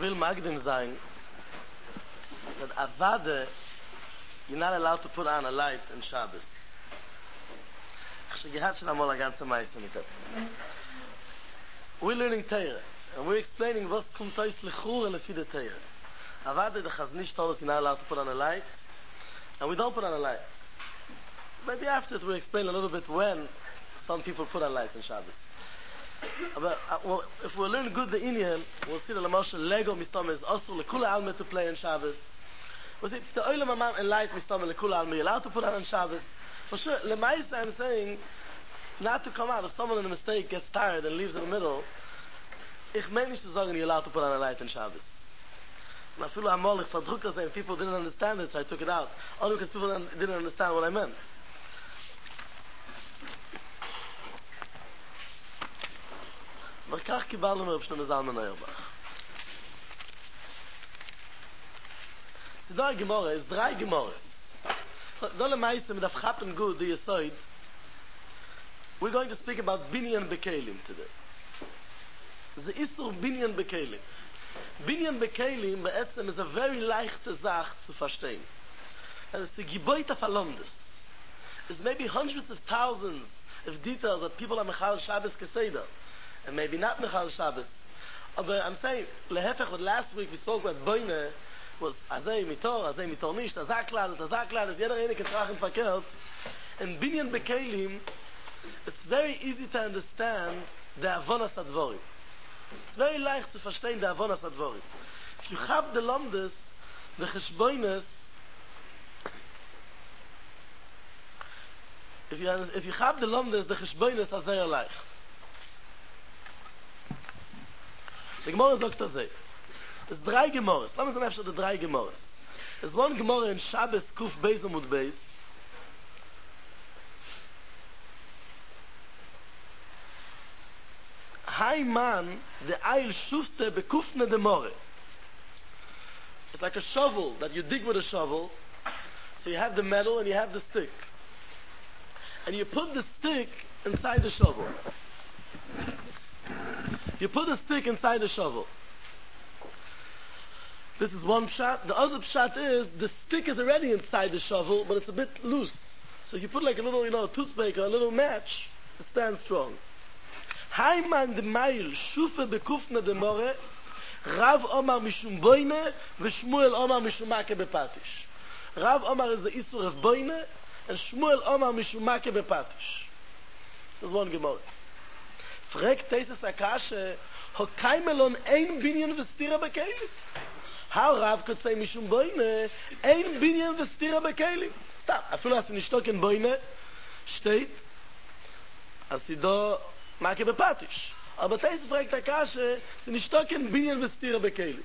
will magdim sein that avade you're not allowed to put on a light in Shabbos. We're learning Torah and we're explaining what kommt aus lechura lefi the Torah. Avade the Chaznish told us you're not allowed to put on a light, and we don't put on a light. Maybe after it we'll explain a little bit when some people put on lights in Shabbos. But well, if we learn good the Inyan, we'll see that the Lego mistam is also lekula alme to play in Shabbos. We'll see the oilam amam and light mistam lekula alme you're allowed to put on Shabbos. For sure, lemaisa I'm saying not to come out. If someone in a mistake gets tired and leaves in the middle, ich meine nicht zu sagen you're allowed to put on a light in Shabbos. And I feel I'm all verdruckt saying people didn't understand it, so I took it out. Only because people didn't understand what I meant. Maar kach kiballen we op Shneur Zalman Auerbach. Sidai Gemara is drei Gemara. Dole meiste mit afchappen good the aside. We're going to speak about binyan bekelim today. The isur binyan bekelim. Binyan bekelim be'etzem is a very leichte Sach zu verstehen. And it's the Geboite Verlandes. It's maybe hundreds of thousands of details that people are mechal Shabbos Keseder. And maybe not Mechal Shabbos. But I'm saying, lehefech, what last week we spoke about Boine, was Azay Mitor Nicht, Azakladet, jeder eine kann tragen verkehrt. In Binyan Bekelim, it's very easy to understand the Avonas Advorim. It's very leicht to verstehen the Avonas Advorim. If you have the Landes, the Cheshboines, if you have the Landes, the Cheshboines are very leicht. The Gemara sagt das so. Es drei Gemaras. Lass uns einfach die drei Gemaras. Es one Gemara in Shabbos Kuf Beis Amud Beis. Hai man de Eil Shufte bekufne de More. It's like a shovel that you dig with a shovel. So you have the metal and you have the stick. And you put the stick inside the shovel. You put a stick inside the shovel. This is one pshat. The other pshat is the stick is already inside the shovel, but it's a bit loose. So if you put like a little, toothpick or a little match, it stands strong. Hayman de Mail Shufe bekufne de More, Rav Omar mishum boine, v'Shmuel Omar mishum make bepatish. Rav Omar is the isur of boine, and Shmuel Omar mishum make bepatish. This is one Gemara. Fragt Tesis Akashe, ho kaimelon ein binyan v'stira bekelim. How Rav could say mishum boine, ein binyan v'stira bekelim. Stop. Afilu as nishtok in boine, steht, as do make bepatish. Aber Tesis fragt Akashe, as nishtok in binyan v'stira bekelim.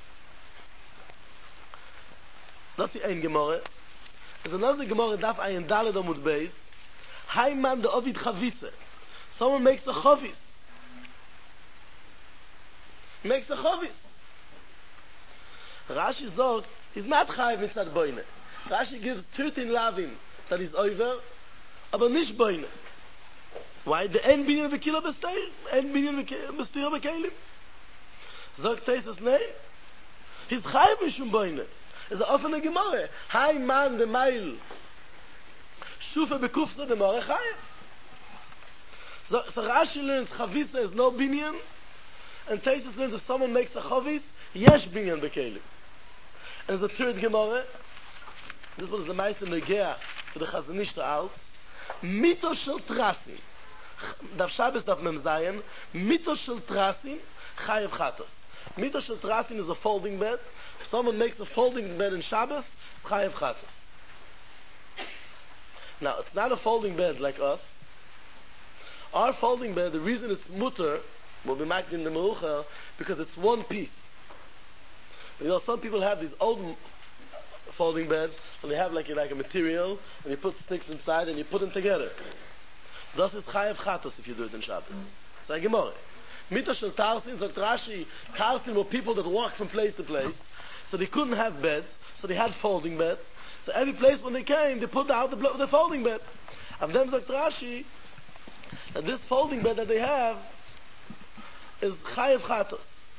Das ist ein Gemara. There's another Gemara, Daf Ayin Daled Amud Beis. Hai man de Ovid Chavise. Someone makes a chavis. Rashi sagt, he's not chayiv mitzad boine. Rashi gives 13 lavim that he's over, aber nicht boine. Why? The ein binyan v'kila b'steir, ein binyan v'stira b'kelim. Sagt Tesis, nein. He's chayiv mishum boine. It's an offene Gemara. Hai man de Meil. Shufe bekufse de More chayiv. So Rashi learns Chavisa is no binyan, and Tesis learns if someone makes a Chavis, yesh binyan bekelim. And the third Gemara, this was the Meister Negea for the Chazanish to out, Mito shel Trasin, Daf Shabbos Daf Mem Zayin, Mito shel Trasin, Chayev Chatos. Mito shel Trasin is a folding bed. If someone makes a folding bed in Shabbos, it's Chayev Chatos. Now, it's not a folding bed like us. Our folding bed, the reason it's mutter, will be marked in the Merucha, because it's one piece. Some people have these old folding beds, and they have like a material, and you put sticks inside, and you put them together. Das is Chayev Chatos if you do it in Shabbos. It's like Gemara. Mito shel Tarsin, so Rashi, Tarsin were people that walked from place to place, so they couldn't have beds, so they had folding beds. So every place when they came, they put out the folding bed. And then Rashi, that this folding bed that they have is Chayev Chatos.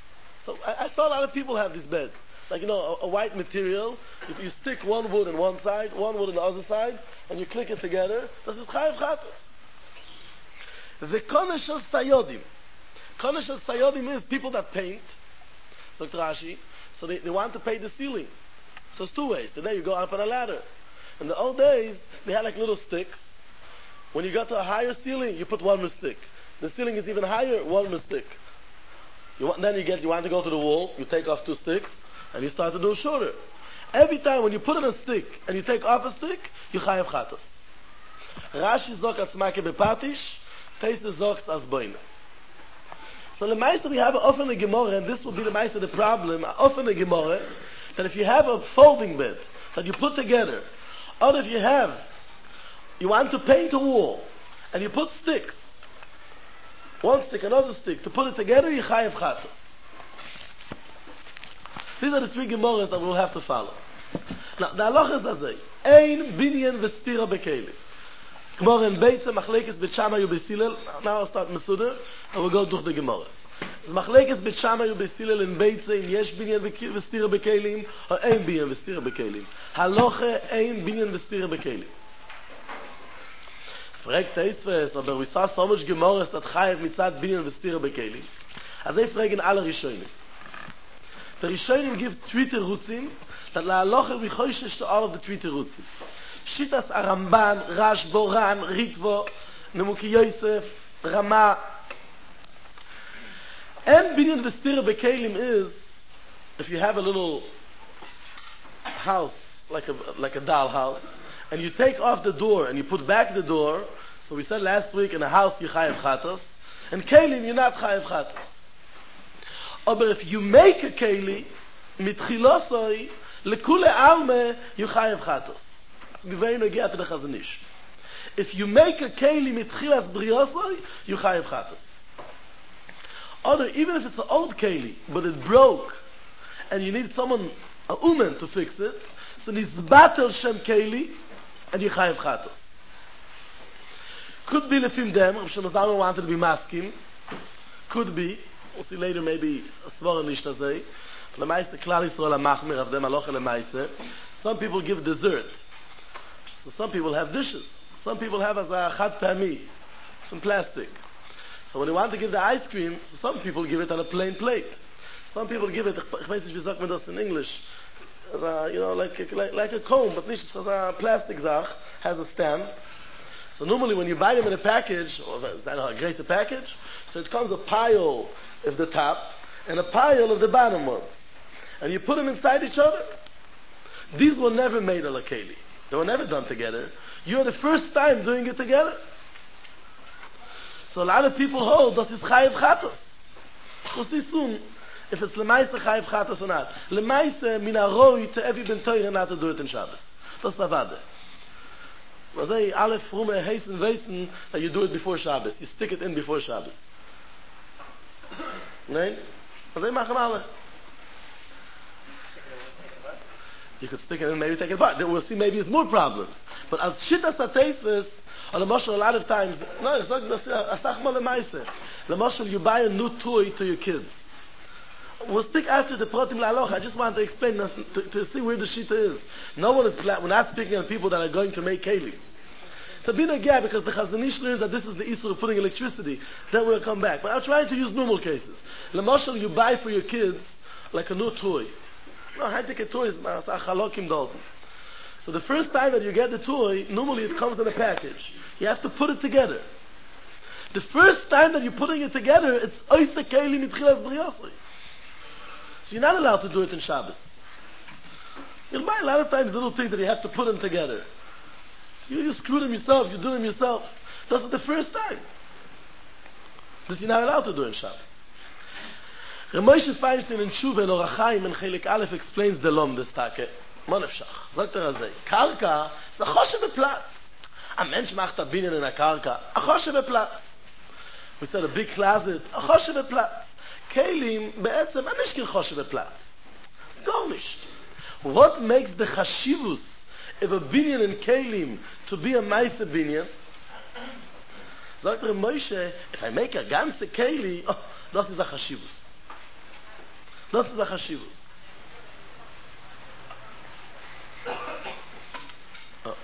So I saw a lot of people have this bed. Like, a white material. If you stick one wood on one side, one wood on the other side, and you click it together, das ist chayav chatos. The konesh of sayodim. Konesh of sayodim is people that paint, so Rashi, so they want to paint the ceiling. So it's two ways. Today you go up on a ladder. In the old days, they had like little sticks. When you got to a higher ceiling, you put one more stick. The ceiling is even higher, one more stick. You want to go to the wall, you take off two sticks, and you start to do shorter. Every time when you put in a stick and you take off a stick, you chayav chatos. Rashi zok atzmake bepatish, Teisa zoks as boine. So the Meister we have an offene Gemara, and this will be the Meister the problem, an offene Gemara, that if you have a folding bed that you put together, or if you want to paint a wall, and you put sticks, one stick, another stick, to put it together, you chayav chatos. These are the three Gemaras that we'll have to follow. Now, the halacha is azay. Ein binyan v'stira bekeli. Gemara in Beitza, Machlekes Bet Shammai u'Beis Now I'll start Mesuder, and we'll go durch the Gemaras. Machlekes Bet Shammai u'Beis Hillel in Beitza, in yesh binyan v'stira bekelim, or ein binyan v'stira bekelim. Halacha ein binyan v'stira bekelim. Fragt Teisves, aber we saw so much Gemaras that chayev mitzad binyan v'stira bekelim. As they fragen alle Rishonim. The Rishonim give three terutzim, that la halacha we choishesh to all of the three terutzim. Shitas Aramban, Rashboran, Ritvo, Nemuki Yosef, Rama. And binyan v'stira bekelim is, if you have a little house, like a doll house, and you take off the door and you put back the door, so we said last week in a house you chayav chatos, and kelim you're not chayav chatos. But if you make a keli, mitchilosoi, lekule alme, you chayav chatos. If you make a keli mitchilas briosoi, you chayav chatos. Or even if it's an old keli, but it broke, and you need someone, a uman, to fix it, so nizbatel shem keli, and you chayav chatos. Could be lefim dem, Rav Shlomo Zalman wanted to be maskim. Could be, we'll see later maybe a svara nishtazei. Lemaise klal Yisrael ha-machmir, av dem aloche lemaise. Some people give dessert. So some people have dishes. Some people have as a chad pami, some plastic. So when they want to give the ice cream, so some people give it on a plain plate. Some people give it, ich weiß nicht, wie sagt man das in English, like a comb, but nicht so a plastic zach, has a stem. So normally when you buy them in a package, or a greater package, so it comes a pile of the top and a pile of the bottom one. And you put them inside each other. These were never made a lakeli. They were never done together. You're the first time doing it together. So a lot of people hold that it's chayav chatos. We'll see soon if it's lemaise chayav chatos or not. Lemaise min aroi to every ben Torah not to do it in Shabbos. That's avade. Well, they aleph rume hasten weisen that you do it before Shabbos. You stick it in before Shabbos. Nein? Well, they machen alle. You could stick it in and maybe take it apart. We'll see maybe it's more problems. But as shittas ha-teisves, or the mashal a lot of times, no, it's not asachma lemaise. The mashal, you buy a new toy to your kids. We'll speak after the protim la'aloch. I just want to explain to see where the shita is. We're not speaking of people that are going to make kelim. To be nagah, because the Chazon Ish learns that this is the issue of putting electricity, then we'll come back. But I'm trying to use normal cases. L'mashal, you buy for your kids like a new toy. No, high-ticket toys, so the first time that you get the toy, normally it comes in a package. You have to put it together. The first time that you're putting it together, it's oise keili mitchilas briosoi. So you're not allowed to do it in Shabbos. You'll buy a lot of times little things that you have to put them together. You screw them yourself, you do them yourself. That's the first time. This you're not allowed to do in Shabbos. Moshe Feinstein in Tshuva in Orach Chaim in Chelik Aleph explains the lom des Tage. Monefshach. Sagt azay. Karka is a choshev Platz. A mensch macht a binyan in a karka. A choshev Platz. We said a big closet. A choshev Platz. Kelim be'etzem a mishkin choshev Platz. It's gar nicht. What makes the chashivus of a binyan in kelim to be a meise binyan? Sagt Moshe, if I make a ganze keli, das is a chashivus. Das ist der Chashivus. Oh.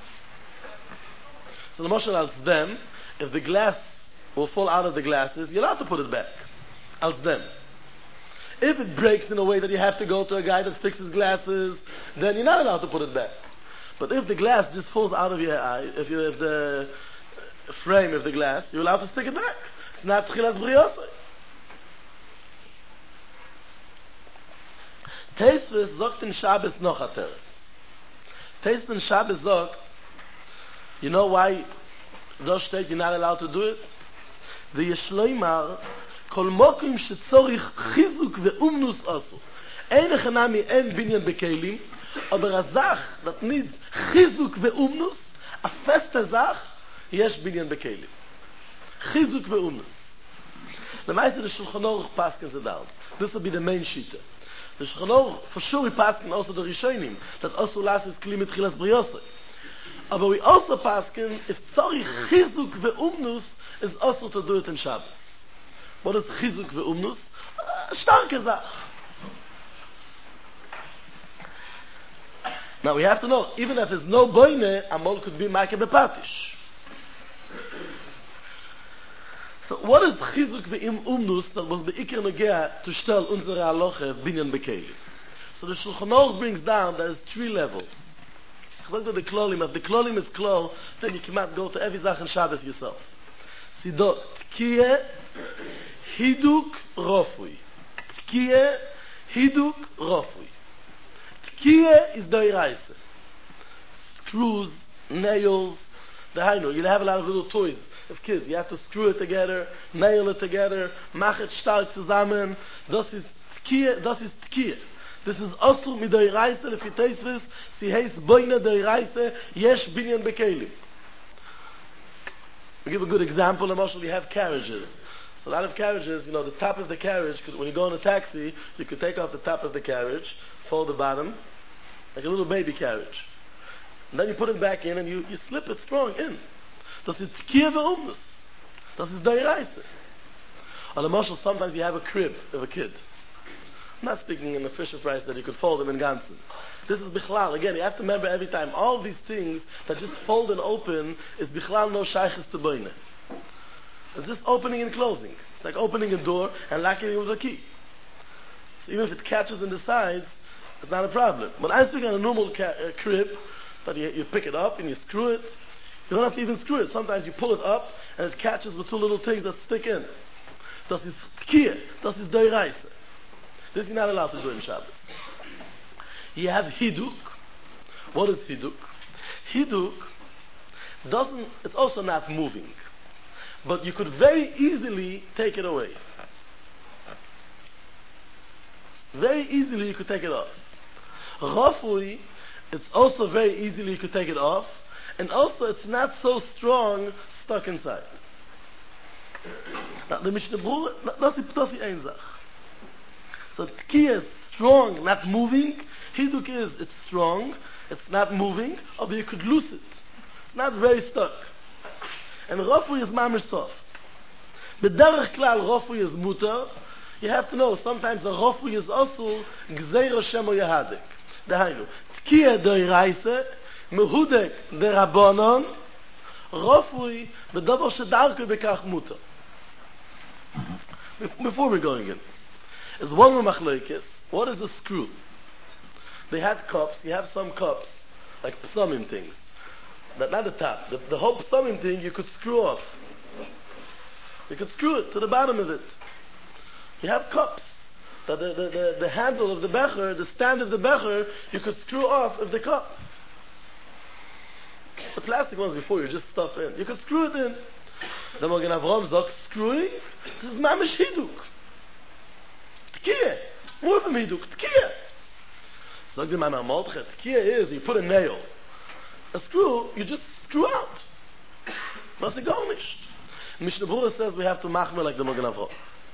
So the Moshe als them, if the glass will fall out of the glasses, you're allowed to put it back. Als them. If it breaks in a way that you have to go to a guy that fixes glasses, then you're not allowed to put it back. But if the glass just falls out of your eye, if the frame of the glass, you're allowed to stick it back. It's not Tchilas Briyosai. Teisves sagt in Shabbos noch a teretz. Teisves in Shabbos sagt, you know why those state you're not allowed to do it? The Yeshloimar kol mokim shetzorich chizuk ve'umnus asu. Eine Chanami en binyan bekelim, aber a Sach that needs chizuk ve'umnus, a feste Sach, yesh binyan bekelim. Chizuk ve'umnus. The meiste the Shulchan Aruch pasken ze down. This will be the main shita. The Shulchan Aruch for sure pasken also the Rishonim that also las is kli mit chilas briyosai. Aber we also pasken if tzorich chizuk ve'umnus is also to do it in Shabbos. What is chizuk ve'umnus? Starke Sach. Now we have to know, even if there's no boine, a mol could be make bepatish. So what is chizuk ve'umnus that was beikir negea to stel unsere halacha binyan bekeli? So the Shulchan Aruch brings down there's 3 levels. If the klolim is klol, then you cannot go to every Zach in Shabbos yourself. Sidot, tkiye, hiduk, rofui. Tkiye, hiduk, rofui. Tkiye is doiraise. Screws, nails, the hainu. You have a lot of little toys of kids. You have to screw it together, nail it together, mach it stark zusammen. Das ist tkiye. This is also midoiraise lefi Teisves. Sie heißt boine doiraise yesh binyan bekelim. We give a good example. Emotionally, we have carriages. So a lot of carriages, the top of the carriage, when you go in a taxi, you could take off the top of the carriage, fold the bottom, like a little baby carriage. And then you put it back in and you slip it strong in. Das ist tkiya ve'umnus. Das ist doiraise. Or emotional, sometimes you have a crib of a kid. I'm not speaking in the Fisher Price that you could fold them in Gansen. This is Bichlal. Again, you have to remember every time, all these things that just fold and open is Bichlal no shaykhis to boine. It's just opening and closing. It's like opening a door and locking it with a key. So even if it catches in the sides, it's not a problem. But I'm speaking on a normal crib, that you pick it up and you screw it. You don't have to even screw it. Sometimes you pull it up and it catches with 2 little things that stick in. Das ist tkiya. Das ist doiraise. This you're not allowed to do in Shabbos. You have hiduk. What is hiduk? Hiduk it's also not moving. But you could very easily take it away. Very easily you could take it off. Rafui, it's also very easily you could take it off. And also it's not so strong stuck inside. Now the Mishnah Berurah, das ist ein Sach. So tkiya is strong, not moving. Hiduk it's strong, it's not moving, but you could lose it. It's not very stuck. And Rafui is mamish soft. B'derech klal Rafui is mutar. You have to know, sometimes the Rafui is also gzeiro shemo yahadek. Dahainu, tkiya doiraise, mehudek derabonon, Rafui b'davar shedarke bekach mutar. Before we're going in, is one more machlokes. What is a screw? They had cups. You have some cups, like psumim things. Not the top. The whole psumim thing you could screw off. You could screw it to the bottom of it. You have cups. The handle of the becher, the stand of the becher, you could screw off of the cup. The plastic ones before you just stuff in. You could screw it in. The Magen Avraham sagt screwing. This is mamish hiduk. Tkiya. More than hiduk. Tkiya. Sagt the Maimar Mordechai, tkiya is you put a nail. A screw, you just screw out. Nothing garnished. Mishnah Berurah says we have to machmer like the Magen Avraham.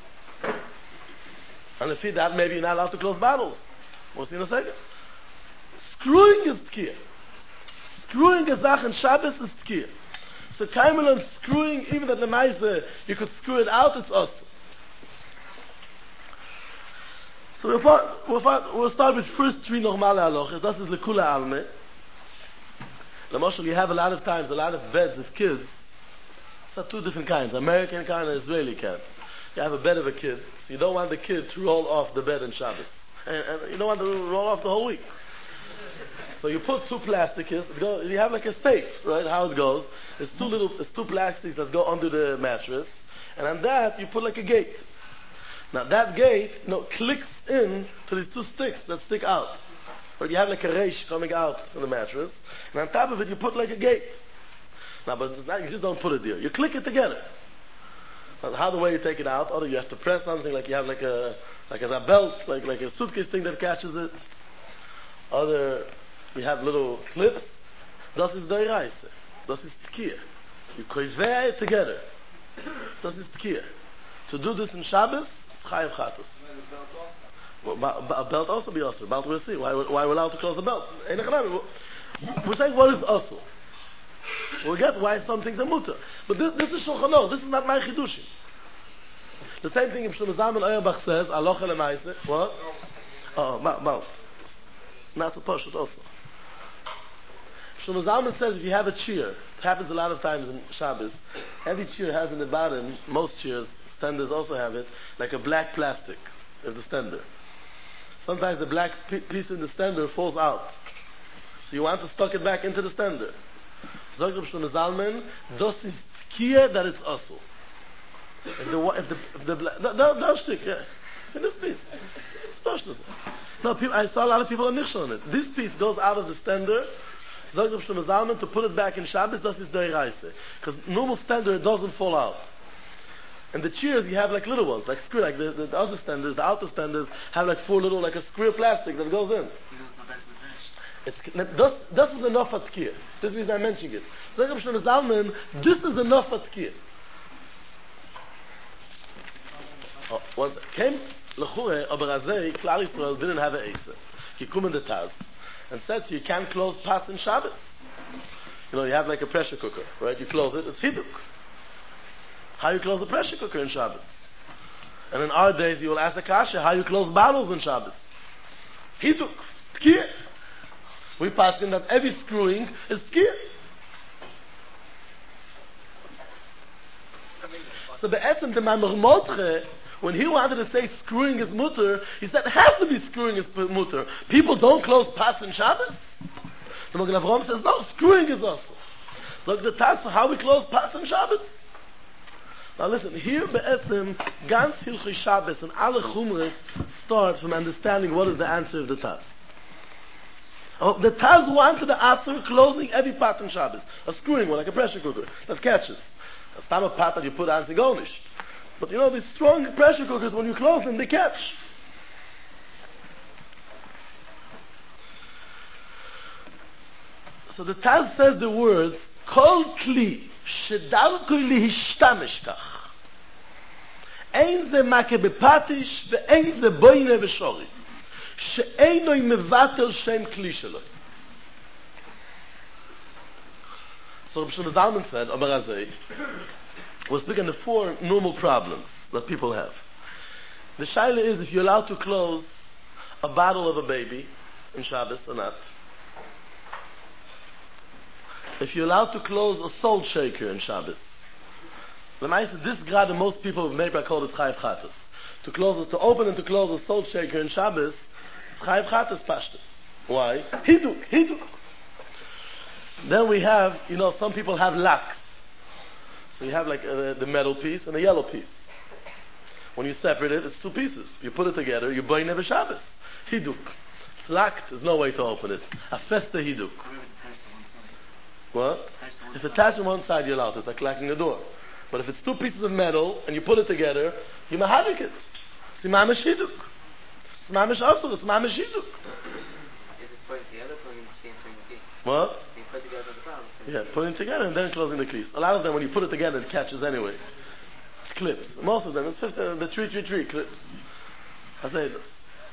And if that, maybe you're not allowed to close bottles. We'll see in a second. Screwing is tkiya. Screwing a Zach in Shabbos is tkiya. So kaimel and screwing, even at the Meise, you could screw it out, it's awesome. So we'll start with first three normale halachas. That is lekula alme. L'moshel, you have a lot of times, a lot of beds of kids. It's two different kinds, American kind and Israeli kind. You have a bed of a kid, so you don't want the kid to roll off the bed on Shabbos. And you don't want to roll off the whole week. So you put two plasticus, you have like a safe, right, how it goes. It's two plastics that go under the mattress, and on that you put like a gate. Now that gate, clicks in to these two sticks that stick out. But you have like a reish coming out from the mattress, and on top of it you put like a gate. Now, but it's not, you just don't put it there. You click it together. Now, how the way you take it out? Or you have to press something like you have like a belt, like a suitcase thing that catches it. Other, you have little clips. Das ist Deiraise. Das ist Tkiya. You koivea it together. Das ist Tkiya. To do this in Shabbos, it's Chayav Chatos. A belt also be also. Belt we'll see. Why we're allowed to close the belt? We're saying what is also. We'll get why some things are mutter. But this is Shulchan Aruch. This is not my chidushim. The same thing Ibn Zalman Auerbach says, Alocha Lemaise. What? Mount. Not so posh also. Ibn Zalman says if you have a chair, it happens a lot of times in Shabbos, every chair has in the bottom, most chairs, standers also have it, like a black plastic of the stander. Sometimes the black piece in the stander falls out. So you want to stuck it back into the stander. Sagt Ibn Zalman, das ist Tkiya that it's also. If the that stick, yeah. See this piece. It's special. No, I saw a lot of people are nichshel on it. This piece goes out of the stander. Sagt Ibn Zalman to put it back in Shabbos, das ist Deiraise. Because normal stander, it doesn't fall out. And the chairs, you have like little ones, like square, like the other standers, the outer standers have like four little, like a square plastic that goes in. This is enough for Tkiya. This means I'm mentioning it. So Ibn Zalman, this is enough for Tkiya. One second. Came L'chure, aber Azei, Klal Yisrael didn't have an Eitzah. He come in the Taz and said you can't close pots in Shabbos. You have like a pressure cooker, right? You close it, it's Hiduk. How you close the pressure cooker in Shabbos? And in our days you will ask a kasha, how you close bottles in Shabbos? Hiduk, Tkiya. We pass in that every screwing is Tkiya. So be'etzem the Mamar Mordche, when he wanted to say screwing is mutter, he said it has to be screwing is mutter. People don't close pots in Shabbos. The Magen Avraham says no, screwing is also. So the task for how we close pots in Shabbos. Now listen, here be'etzem ganz Hilchei Shabbos and alle Chumras start from understanding what is the answer of the task. The Taz wanted the answer closing every pot in Shabbos. A screwing one, like a pressure cooker, that catches. A stam of pot that you put on Zigonish. But these strong pressure cookers, when you close them, they catch. So the Taz says the words, Kol Kli, Shedarkoi Lihishtameshkach. Ein ze make bepatish, ve'ein ze boine v'shori. שאינוי מבטל שם כלי שלו. So Ibn Zalman said, Amar Azei, we're speaking of four normal problems that people have. The shaila is if you're allowed to close a bottle of a baby in Shabbos or not. If you're allowed to close a salt shaker in Shabbos. The Maisa, this grad and most people maybe call it Chayav Chatos. To open and to close a salt shaker in Shabbos, it's Chayav Chatos Pashtus. Why? Hiduk. Then we have, some people have locks. So you have like the metal piece and the yellow piece. When you separate it, it's two pieces. You put it together, you burn never Shabbos. Hiduk. It's locked, there's no way to open it. A festa hiduk. What? If it's attached on one side, you're allowed. It's like locking a door. But if it's two pieces of metal and you put it together, you mahavik it. It's mamish hiduk. It's mamish asur. It's mamish hiduk. Is it putting together, putting the key? What? You put together the bottles. Yeah, putting together and then closing the keys. A lot of them, when you put it together, it catches anyway. Clips. Most of them, it's 50, the tree clips. I say this.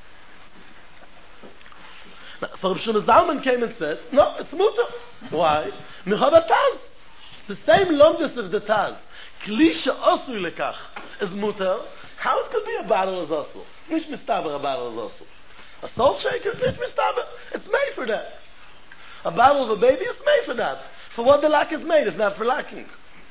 Now, so Rav Shlomo Zalman came and said, no, it's mutter. Why? Michav Taz. The same longest of the Taz. Kli she'osui lekach is mutter. How it could be a bottle is also? Nicht mistaber a bottle is also. A salt shaker? Nicht mistaber. It's made for that. A bottle of a baby is made for that. For what the lack is made, it's not for lacking.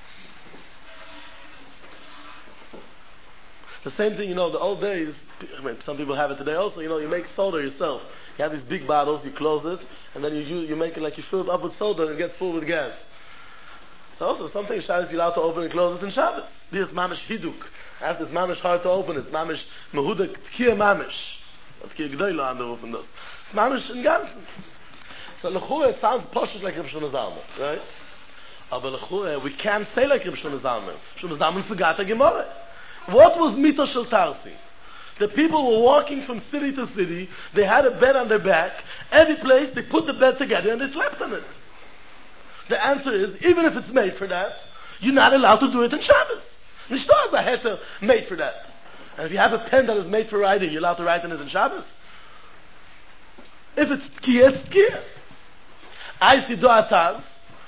The same thing, the old days, I mean, some people have it today also, you make soda yourself. You have these big bottles, you close it, and then you make it like you fill it up with soda and it gets full with gas. So also, something Shabbos you're allowed to open and close it in Shabbos. This is mamish hiduk. After it's mamish hard to open it, it's mamish mehudek tkir mamish. Tkir g'doylo under open this. It's mamish in ganzen. So l'chura, it sounds poshut like Reb Shlomo Zalman, right? Aber l'chura, we can't say like Reb Shlomo Zalman. Shlomo Zalman forgot the Gemara. What was Mito Shel Tarsi? The people were walking from city to city. They had a bed on their back. Every place, they put the bed together and they slept on it. The answer is, even if it's made for that, you're not allowed to do it in Shabbos. Nishto has a heter made for that. And if you have a pen that is made for writing, you're allowed to write in it in Shabbos? If it's tkiyah, it's tkiyah. I sido ataz.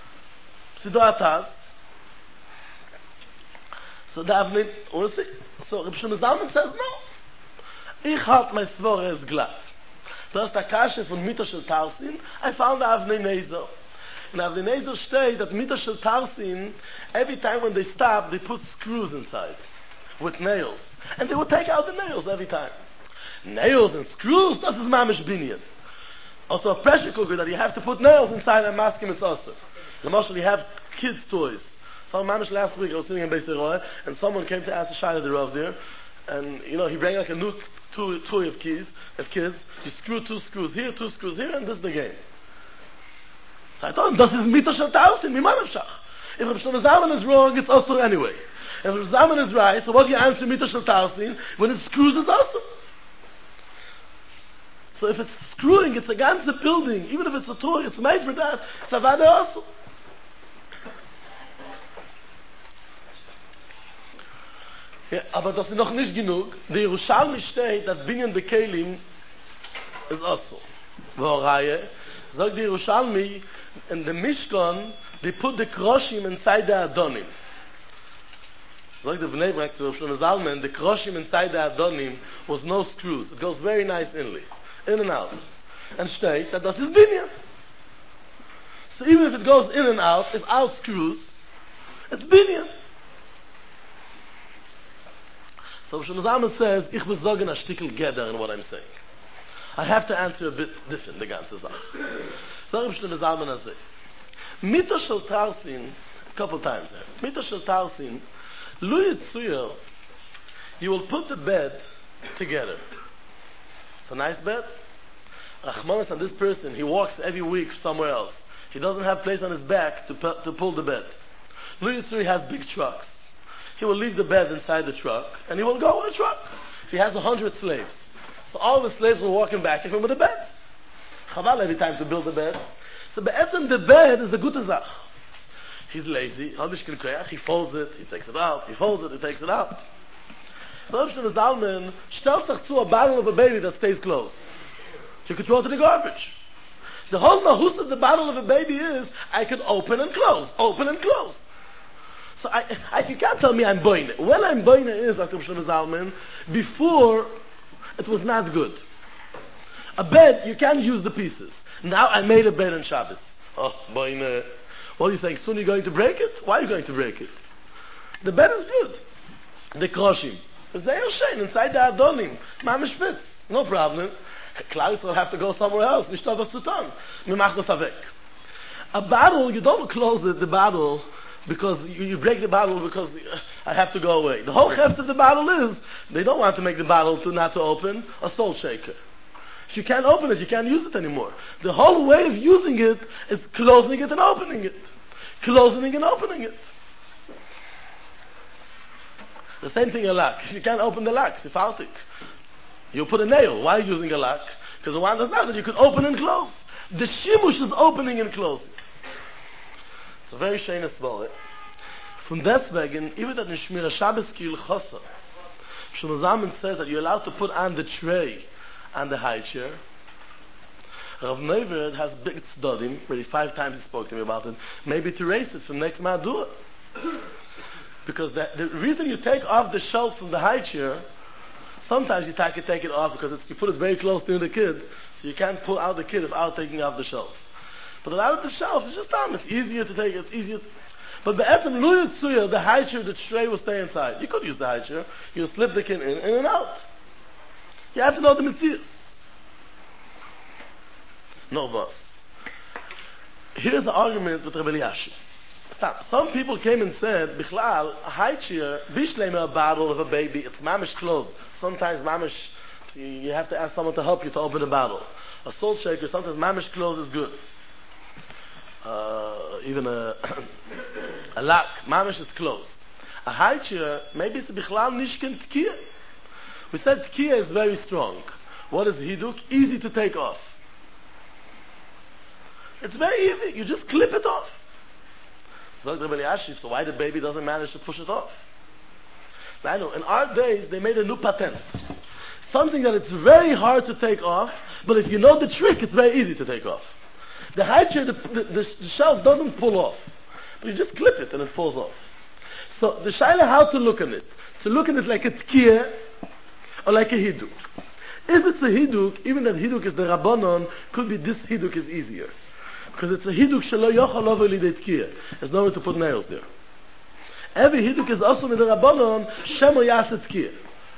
So David, so Reb Shlomo Zalman says, no. Ich halt my svore is glatt. Das ist der Kasche von Mito Shel Tarsin. I found Avnei Nezer. In Avnei Nezer steht that Mito Shel Tarsin, every time when they stop, they put screws inside with nails. And they would take out the nails every time. Nails and screws, das is mamish binyan. Also a pressure cooker that you have to put nails inside and mask him, it's also. The most you have kids' toys. So mamish last week I was sitting in Beis Roy and someone came to ask the Shai of the Rav there, and he bring like a new toy of keys as kids. You screw 2 screws here, 2 screws here, and this is the game. So I told him, das is Mito Shel Tarsin, miman afshach. If Reb Shlomo Zalman is wrong, it's also anyway. If Reb Zalman is right, so what do you answer Mito Shel Tarsin when it screws is also? So if it's screwing, it's a ganze building. Even if it's a toy, it's made for that. It's a vade also. Ja, aber das ist noch nicht genug. Der Yerushalmi steht, dass Binyan Bekelim ist also. Wo Reihe, sagt der Yerushalmi, in the Mishkan, they put the kroshim inside the Adonim. Sagt der Bnei Brak to Reb Shlomo Zalman, the kroshim inside the Adonim was no screws. It goes very nice inly. In and out. And steht that das ist Binyan. So even if it goes in and out, without screws, it's Binyan. So Shlomo Zalman says, ich muss sagen a stickel gather in what I'm saying. I have to answer a bit different, the ganze Sache. So Shlomo Zalman has said, Mito Shel Tarsin, a couple times here, Mito Shel Tarsin, Lu Yitzuyer, you will put the bed together. It's a nice bed. Rachmanis on this person, he walks every week somewhere else. He doesn't have place on his back to pull the bed. Lu Yitzuyer has big trucks. He will leave the bed inside the truck, and he will go with the truck. He has 100 slaves. So all the slaves will walk him back with the bed. Chaval every time to build the bed. So be'etzem the bed is a gute Zach. He's lazy, he folds it, he takes it out, he folds it, he takes it out. So Reb Shlomo Zalman stellt sich zu a bottle of a baby that stays closed. You could throw it to the garbage. The whole mahus of the bottle of a baby is, I can open and close, open and close. So you can't tell me I'm boine. When I'm boine is, Dr. Shlomo Zalman, before it was not good. A bed, you can't use the pieces. Now I made a bed on Shabbos. Oh, boine. What are you saying? Soon you're going to break it? Why are you going to break it? The bed is good. The kroshim. It's very shame inside the Adonim. Mamish fits. No problem. Klaus will have to go somewhere else. Nicht over zu tun. Wir machen das weg. A bottle, you don't close the bottle because you break the bottle because I have to go away. The whole heft of the bottle is, they don't want to make the bottle not to open a salt shaker. If you can't open it, you can't use it anymore. The whole way of using it is closing it and opening it. Closing and opening it. The same thing a lock. You can't open the lock, it's faltic. You put a nail. Why are you using a lock? Because the one does not that you could open and close. The shimush is opening and closing. It's a very shame svore. From deswegen, even that in Shmira Shabbos ki ilchosa, Shlomo Zalman says that you're allowed to put on the tray on the high chair. Rav Neuwirth has big tzdodim, maybe 5 times he spoke to me about it, maybe to erase it from next Madura. Because the reason you take off the shelf from the high chair Sometimes you take it off because you put it very close to the kid, so you can't pull out the kid without taking it off the shelf. But without the shelf, it's just dumb. It's easier to take. It's easier. But be'etzem lu yitzuya, the high chair, the tray will stay inside. You could use the high chair. You slip the kid in and out. You have to know the mitzias. No boss. Here's the argument with Rabbi Eliyashi. Stop. Some people came and said, Bichlal, a high chair, bishlema, a bottle of a baby, it's mamish closed. Sometimes mamish, you have to ask someone to help you to open the bottle. A salt shaker, sometimes mamish closed is good. Even a lock, mamish is closed. A high chair, maybe it's a bichlal nishkin tkiya. We said tkiya is very strong. What is hiduk? Easy to take off. It's very easy. You just clip it off. So why the baby doesn't manage to push it off? I know, in our days, they made a new patent. Something that it's very hard to take off, but if you know the trick, it's very easy to take off. The high chair, the shelf doesn't pull off. But you just clip it and it falls off. So the shaila, how to look at it? To look at it like a tkiyah or like a hiduk. If it's a hiduk, even that hiduk is the rabbanon, could be this hiduk is easier. Because it's a hiduk shelo yochal over lidei tkiyah. There's nowhere to put nails there. Every hiduk is also with the rabbanon, shemo yasa tkiyah.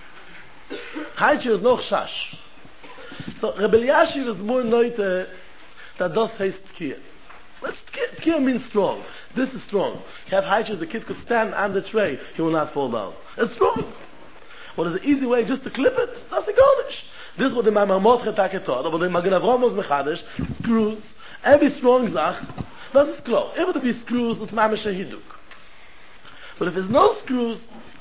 High chair is no chash. So Rabbi Eliyashi is more noite that does haste tkiyah. Tkiyah means strong. This is strong. You have high chairs, the kid could stand on the tray, he will not fall down. It's strong. What is the easy way just to clip it? That's a garnish. This is what the Mamamot Chetake taught, but the Magen Avraham was mechadish, screws, every strong zach, das ist klar. If it be screws, it's mamish a hiduk. But if there's no screws,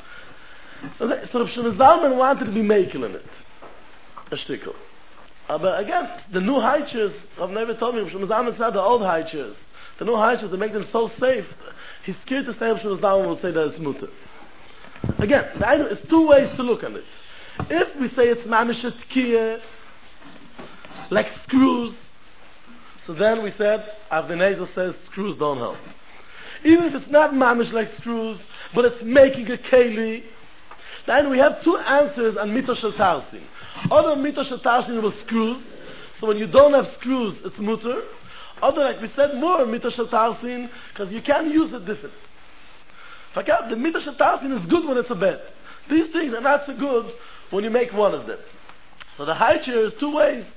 so Rav Shlomo Zalman wanted to be making in it. A shtickle. But again, the new high chairs, I've never told me, Rav Shlomo Zalman said the old high chairs. The new high chairs, they make them so safe, he's scared to say Rav Shlomo Zalman will say that it's mutter. Again, the idea is two ways to look at it. If we say it's mamish tkiyah, like screws, so then we said, Avnei says screws don't help. Even if it's not mamish like screws, but it's making a keli, then we have two answers on mito shel tarsin. Other mito shel tarsin was screws, so when you don't have screws, it's mutter. Other, like we said, more mito shel tarsin, because you can use it different. The mito shel tarsin is good when it's a bed. These things are not so good when you make one of them. So the high chair is two ways.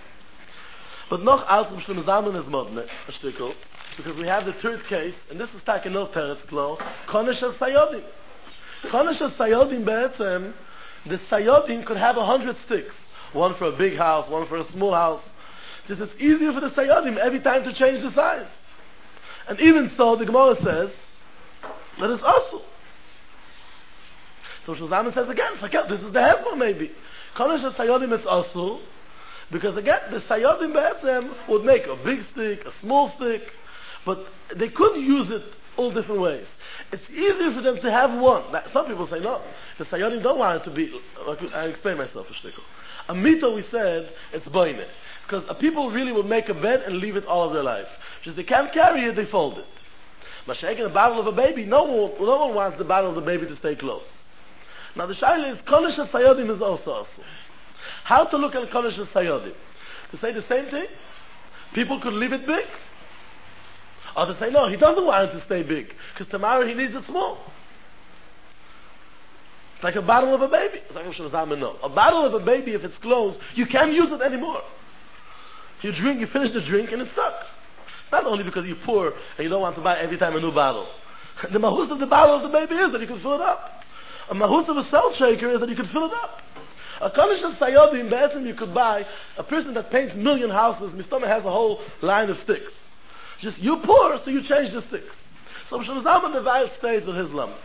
But noch als Rav Shlomo Zalman is modne, a shtickle, because we have the third case, and this is taken no teretz klo, konesh al sayodim. Konesh al sayodim be'etzem, the sayodim could have 100 sticks. One for a big house, one for a small house. Just it's easier for the sayodim every time to change the size. And even so, the Gemara says, that it's also. So Shlomo Zalman says again, this is the hefker maybe. Konesh al sayodim it's also, because again, the sayodim be'etzem would make a big stick, a small stick, but they could use it all different ways. It's easier for them to have one. Now, some people say no, the sayodim don't want it to be. I explain myself a shtickle. A mito, we said, it's boine, because people really would make a bed and leave it all of their life. Just they can't carry it, they fold it. But shaking a bottle of a baby, no one wants the bottle of the baby to stay close. Now the shaila is konesh sayodim is also. How to look at konesh sayodim? To say the same thing? People could leave it big. Or to say, no, he doesn't want it to stay big, because tomorrow he needs it small. It's like a bottle of a baby. It's like Rav Shlomo Zalman, no. A bottle of a baby, if it's closed, you can't use it anymore. You finish the drink, and it's stuck. It's not only because you pour, and you don't want to buy every time a new bottle. The mahus of the bottle of the baby is that you can fill it up. A mahus of a salt shaker is that you can fill it up. A konesh of sayodim, be'etzem you could buy, a person that paints 1,000,000 houses, Mistoma has a whole line of sticks. Just you pour, so you change the sticks. So Rav Shlomo Zalman, the vial stays with his lumps.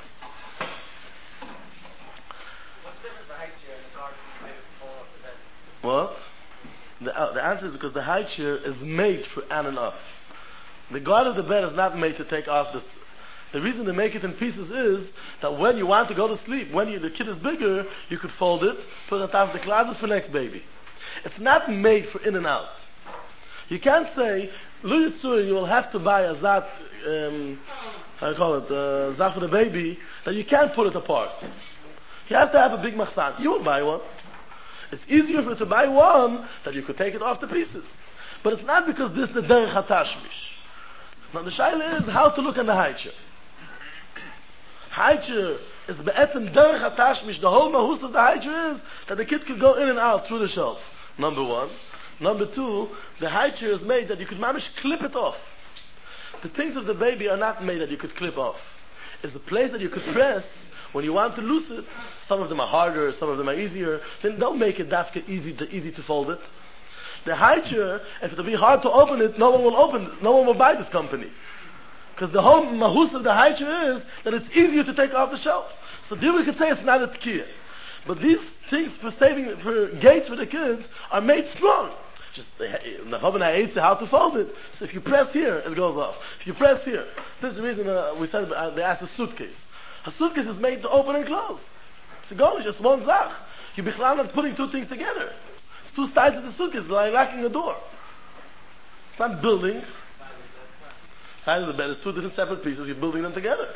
What's the difference with the high chair and the guard made it fall off the bed? What? The answer is because the high chair is made for on and off. The guard of the bed is not made to take off the. The reason they make it in pieces is that when you want to go to sleep, when the kid is bigger, you could fold it, put it on top of the closet for next baby. It's not made for in and out. You can't say, Lu Yitzur, you will have to buy a zat, how do you call it, zat for the baby, that you can't put it apart. You have to have a big machzan. You will buy one. It's easier for you to buy one that you could take it off to pieces. But it's not because this is the derech hatashmish. Now the shaila is how to look at the haicher. Haicher is be'etzem derech hatashmish. The whole mahus of the haicher is that the kid could go in and out through the shelf. Number one. Number two, the haicher is made that you could mamish clip it off. The things of the baby are not made that you could clip off. It's a place that you could press when you want to loose it. Some of them are harder, some of them are easier. Then don't make it that easy to fold it. The haicher, if it'll be hard to open it, no one will buy this company. Because the whole mahus of the haicher is that it's easier to take off the shelf. So there we could say it's not a tkiyah. But these things for gates for the kids are made strong. Just the how to fold it. So if you press here, it goes off. If you press here, this is the reason we said they asked a suitcase. A suitcase is made to open and close. It's a goal, just one zach. You bichlal not putting two things together. It's two sides of the suitcase, like locking a door. It's not building. Side of the bed is two different separate pieces. You're building them together.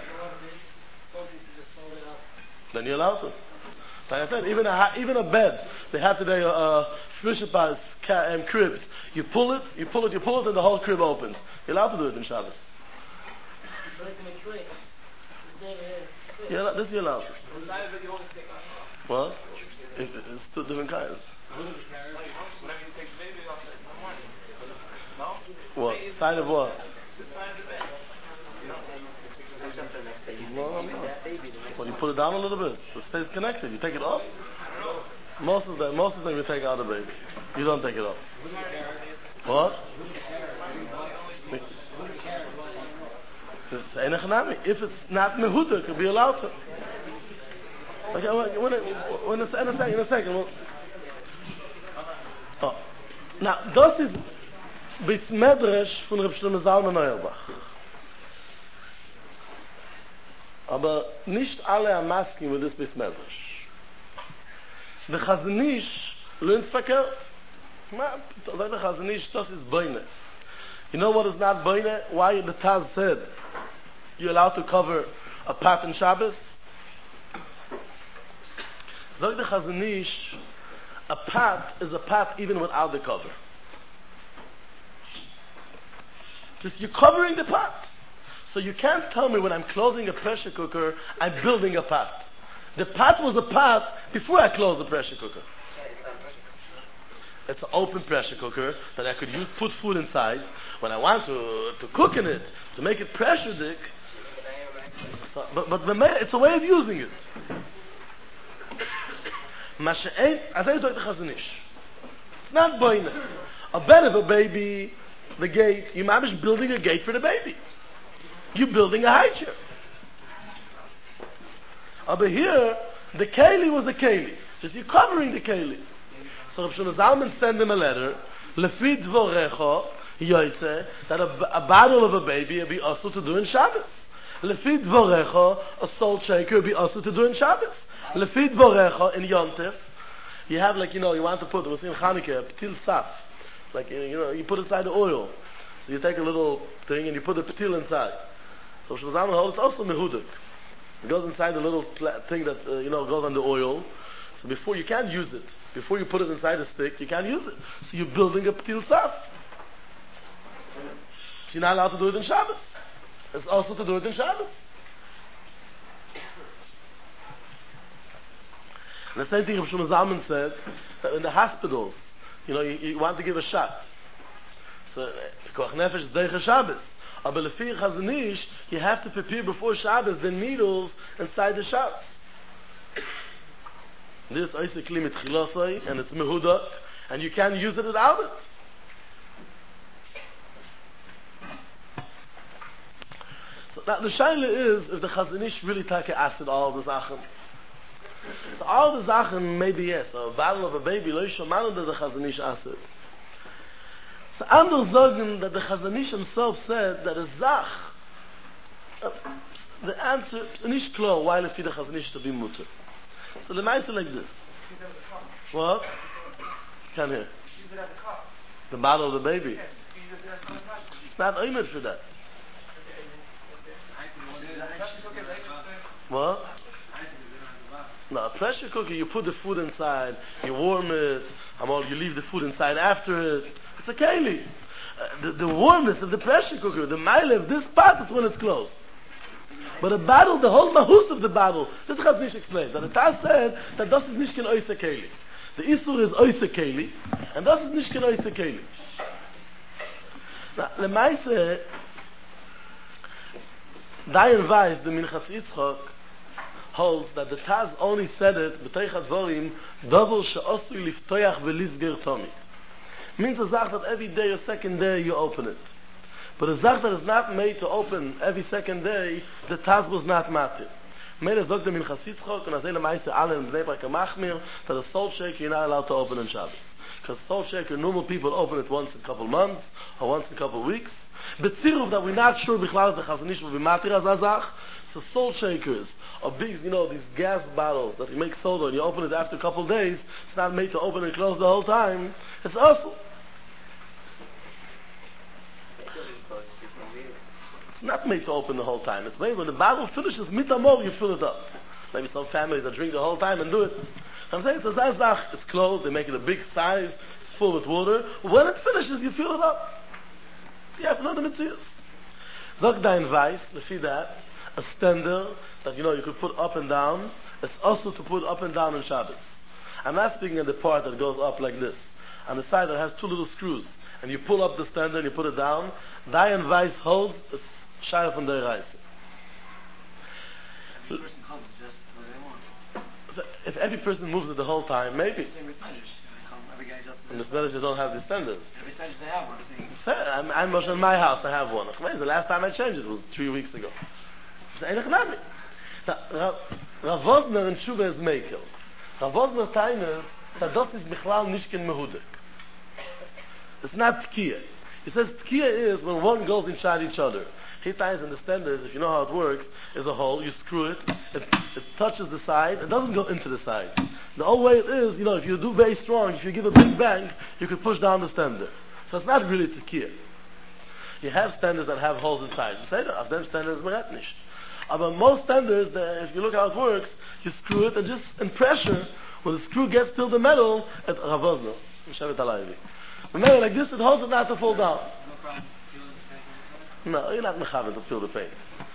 Then you're allowed to. Like I said, even a bed. They have today Fisher-Pass cribs. You pull it, and the whole crib opens. You're allowed to do it in Shabbos. Yeah, this you're allowed. What? It's two different kinds. What? Side of what? No. When you put it down a little bit, it stays connected. You take it off. Most of them you take out the baby. You don't take it off. What? If it's not mehuda, it could be allowed to. Okay, in a second. Oh. Now, das ist bis Medrash von Reb Shlomo Zalman Auerbach. Aber nicht alle are masking with this bis Medrash. The Chazon Ish learns verkehrt. The Chazon Ish, das ist Beine. You know what is not Beine? Why the Taz said you're allowed to cover a pat in Shabbos? Zog the Chazon Ish, a pat is a pat even without the cover. Just you're covering the pot. So you can't tell me when I'm closing a pressure cooker, I'm building a pot. The pot was a pot before I closed the pressure cooker. It's an open pressure cooker that I could use, put food inside. When I want to cook in it, to make it pressure dick. So, but it's a way of using it. It's not boine. A bed of a baby, the gate, you're not building a gate for the baby. You're building a high chair. Over here, the keli was a keli. Just you're covering the keli. So Reb Shlomo Zalman sent him a letter, Lefi dvorecho, yoytze, that a bottle of a baby would be also to do in Shabbos. Lefi dvorecho, a salt shaker would be also to do in Shabbos. Lefi dvorecho, in Yontif, you have you want to put, it was in Chanukah, ptil tzaf. You put inside the oil. So you take a little thing and you put the ptil inside. So Shlomo Zalman holds it's also mehudik. It goes inside the little thing that goes on the oil. So before you can't use it, before you put it inside the stick, you can't use it. So you're building a ptil tzaf. So you're not allowed to do it in Shabbos. It's also to do it in Shabbos. And the same thing Reb Shlomo Zalman said that in the hospitals, you want to give a shot. So koach nefesh is deicha Shabbos. But lefi Chazon Ish, you have to prepare before Shabbos the needles inside the shots. This is basically mitchilosai, and it's mehudak, and you can't use it without it. So now the shaila is if the Chazon Ish really take acid all the zachen. So all the zachen maybe yes. So a bottle of a baby lo yishamanu that the Chazon Ish acid. So andere sagen that the Chazon Ish himself said that a zach, the answer nicht klar why lefi the Chazon Ish to be mutter. So the mice like this. What? Come here. The bottle of the baby. It's not oimed for that. What? No, a pressure cooker, you put the food inside, you warm it, you leave the food inside after it. It's a keli. The warmness of the pressure cooker, the mile of this pot is when it's closed. But a battle, the whole mahus of the battle, this has nicht explained. That the Taz said that das is nicht ken oise keli. The Isur is oise keli, and das is nicht ken oise keli. Now, lemaise, Dayan Weiss, the Minchas Yitzchok, holds that the Taz only said it b'toich advorim davar she'osui liftoyach v'lisger tomit. Means a zach that every day or second day you open it. But a zach that is not made to open every second day, the Taz was not matir. Mele zog the Minchas Yitzchok and azay lemaise alle in Bnei Brak HaMachmir that a salt shaker you're not allowed to open on Shabbos. Because salt shaker, normal people open it once in a couple months or once in a couple weeks. But tziruf that we're not sure bichlal the Chazon Ish will be matir as azach. So salt shakers or big, these gas bottles that you make soda and you open it after a couple of days, it's not made to open and close the whole time. It's also. It's not made to open the whole time. It's made when the bottle finishes, mitamor, you fill it up. Maybe some families that drink the whole time and do it. I'm saying it's a zazach, it's closed, they make it a big size, it's full with water. When it finishes, you fill it up. You have to know the mitzvahs. Zog dein Weiss, lefi that, a stander that you could put up and down. It's also to put up and down on Shabbos. I'm not speaking of the part that goes up like this. On the side that has two little screws, and you pull up the stander and you put it down. Dayan Weiss holds it's shayach from the Reis. Every person comes just what they want. So if every person moves it the whole time, maybe. Every guy just. In the Spanish they don't have the standers. Every Spanish they have one. I'm in my house. I have one. The last time I changed it was 3 weeks ago. Rav Wosner in Tshuva is makel. Rav Wosner tainas that das is michlal nishken mehudek. It's not tkiya. He says tkiya is when one goes inside each other. He ties in the standards, if you know how it works, is a hole, you screw it, it touches the side, it doesn't go into the side. The only way it is, if you do very strong, if you give a big bang, you can push down the stander. So it's not really tkiya. You have standards that have holes inside. You say that, of them standards meret nicht. But most standards, if you look how it works, you screw it and just in pressure, when the screw gets till the metal, at Rav Wosner, Shevet Halayvi. The metal like this, it holds it not to fall down. No, you're not mechaven to feel the pain.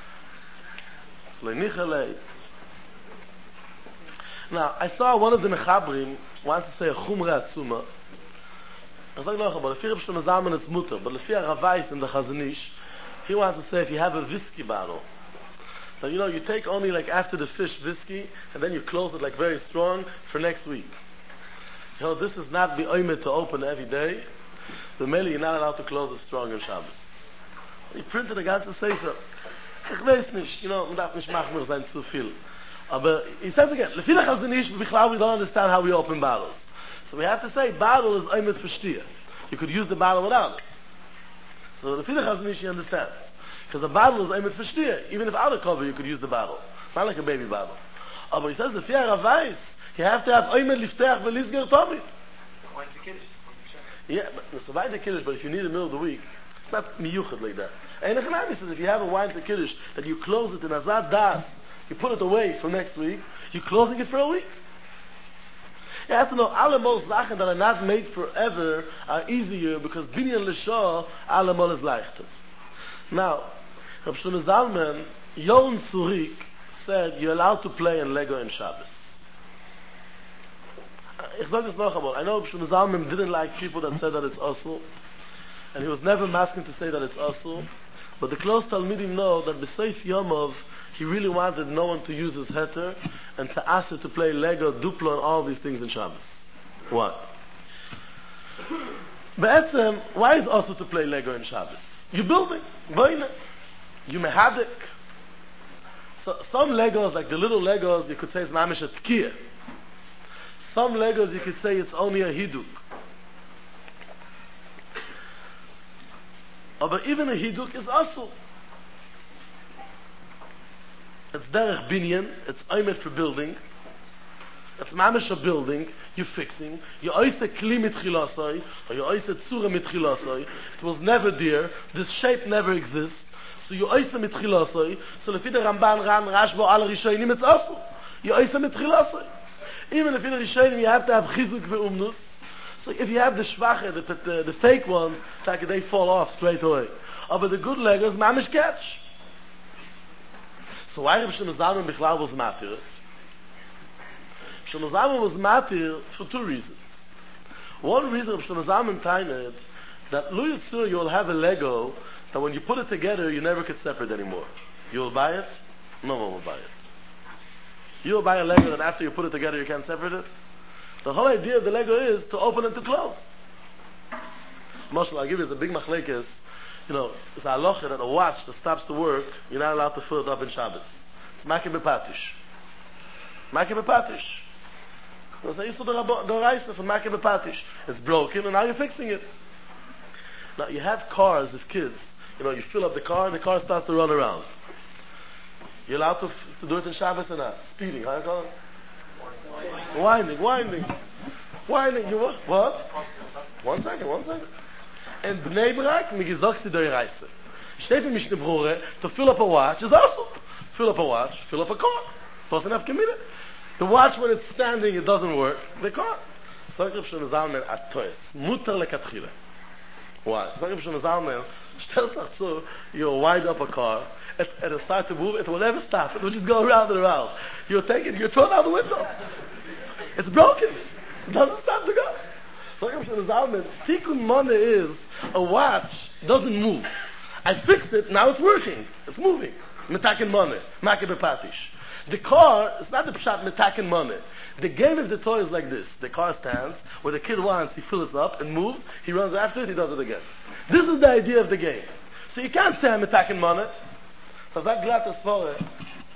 Now, I saw one of the mechabrim wants to say a chumre atzuma. I was like, no, but if you're Shlomo Zalman, it's mutter. But if you're Rav Weiss in the Chazon Ish, he wants to say if you have a whiskey bottle. So, you take only like after the fish whiskey, and then you close it like very strong for next week. This is not be oimed to open every day. The mele, you're not allowed to close it strong on Shabbos. He printed a ganze Sefer. Ich weiß nicht, man darf nicht machmir sein zu viel. Aber he says again, lefi der Chazon Ish, we don't understand how we open bottles. So we have to say, bottle is oimed verstehe. You could use the bottle without it. So lefi der Chazon Ish, he understands. Because the bottle is oimed verstehe. Even if out of cover, you could use the bottle. Not like a baby bottle. But he says, lefi Rav Weiss, you have to have oimed liftach v'lisger tomit. Wine for Kiddush. Yeah, but it's a wine for Kiddush, but if you need a middle of the week, it's not miyuchad like that. And Echanami says if you have a wine for Kiddush, that you close it in Azad Das, you put it away for next week, you're closing it for a week. You have to know, alle mol Sachen that are not made forever are easier because binyan l'shah, alle mol is leichter. Now, Rav Shlomo Zalman, Yon Tzurik, said you're allowed to play in Lego in Shabbos. Ich sage es noch einmal. I know Rav Shlomo Zalman didn't like people that said that it's also, and he was never masking to say that it's also. But the close Talmidim know that b'seif Yomov, he really wanted no one to use his heter and to ask her to play Lego, Duplo, and all these things in Shabbos. Why? Be'etzem, why is also to play Lego in Shabbos? You're building, boine, you mehadik. So some Legos, like the little Legos, you could say it's mamish a tkiyah. Some Legos you could say it's only a hiduk. But even a hiduk is also. It's derech binyan, it's oimet for building. It's mamish a building, you're fixing. You oise kli mitchilasai, or you oise tzura mitchilasai. It was never there, this shape never exists. So you oise mitchilasai, so lefi der Ramban Ran Rashba alle Rishonim, it's also. You oisem mit chilasoi. Even if in Rishonim you have to have chizuk ve'umnus. So if you have the shvache, the fake ones, like they fall off straight away. But the good leggers, mamish catch. So why Reb Shlomo Zalman Bichlal was matir? Shlomo Zalman was matir for two reasons. One reason Reb Shlomo Zalman timed that Lu Yitzur you'll have a Lego that when you put it together you never can separate anymore. You'll buy it, no one will buy it. You'll buy a Lego that after you put it together you can't separate it. The whole idea of the Lego is to open and to close. Moshe, I'll give you a big machlekes. It's a halacha that a watch that stops to work, you're not allowed to fill it up in Shabbos. It's maki bepatish. Maki bepatish. That's how you saw the Raisa from maki bepatish. It's broken and now you're fixing it. Now you have cars with kids. You fill up the car and the car starts to run around. You're allowed to do it in Shabbos or not? Speeding, how you call it? Winding. You what? One second. And Bnei Brak, mi gesagt sie der Reise. Steht in Mishnah Brure, to fill up a watch is also. Fill up a watch, fill up a car. Doesn't have committed. The watch when it's standing, it doesn't work. The car. Sagt Reb Shlomo Zalman at Toes. Mutter lekatchila. Why? Sagt Reb Shlomo Zalman, stell dich zu, you wind up a car, it'll start to move, it will never stop. It will just go around and around. You throw it out the window. It's broken. It doesn't stop to go. Tikkun Mona is a watch doesn't move. I fixed it, now it's working. It's moving. Metakin Mona. Maki bepatish. The car is not the pshat metakin Mona. The game of the toy is like this. The car stands, where the kid wants, he fills it up and moves, he runs after it, he does it again. This is the idea of the game. So you can't say I'm metakin Mona. So that glad is for it.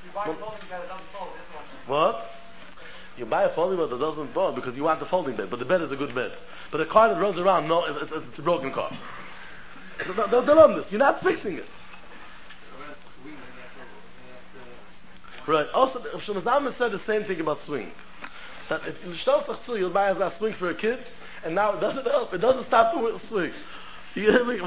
What? You buy a folding bed that doesn't fall because you want the folding bed, but the bed is a good bed. But a car that runs around, no, it's a broken car. They'll learn this. You're not fixing it. Right. Also, Shlomo Zalman said the same thing about swing. That if you you'll buy a swing for a kid, and now it doesn't help. It doesn't stop the swing. The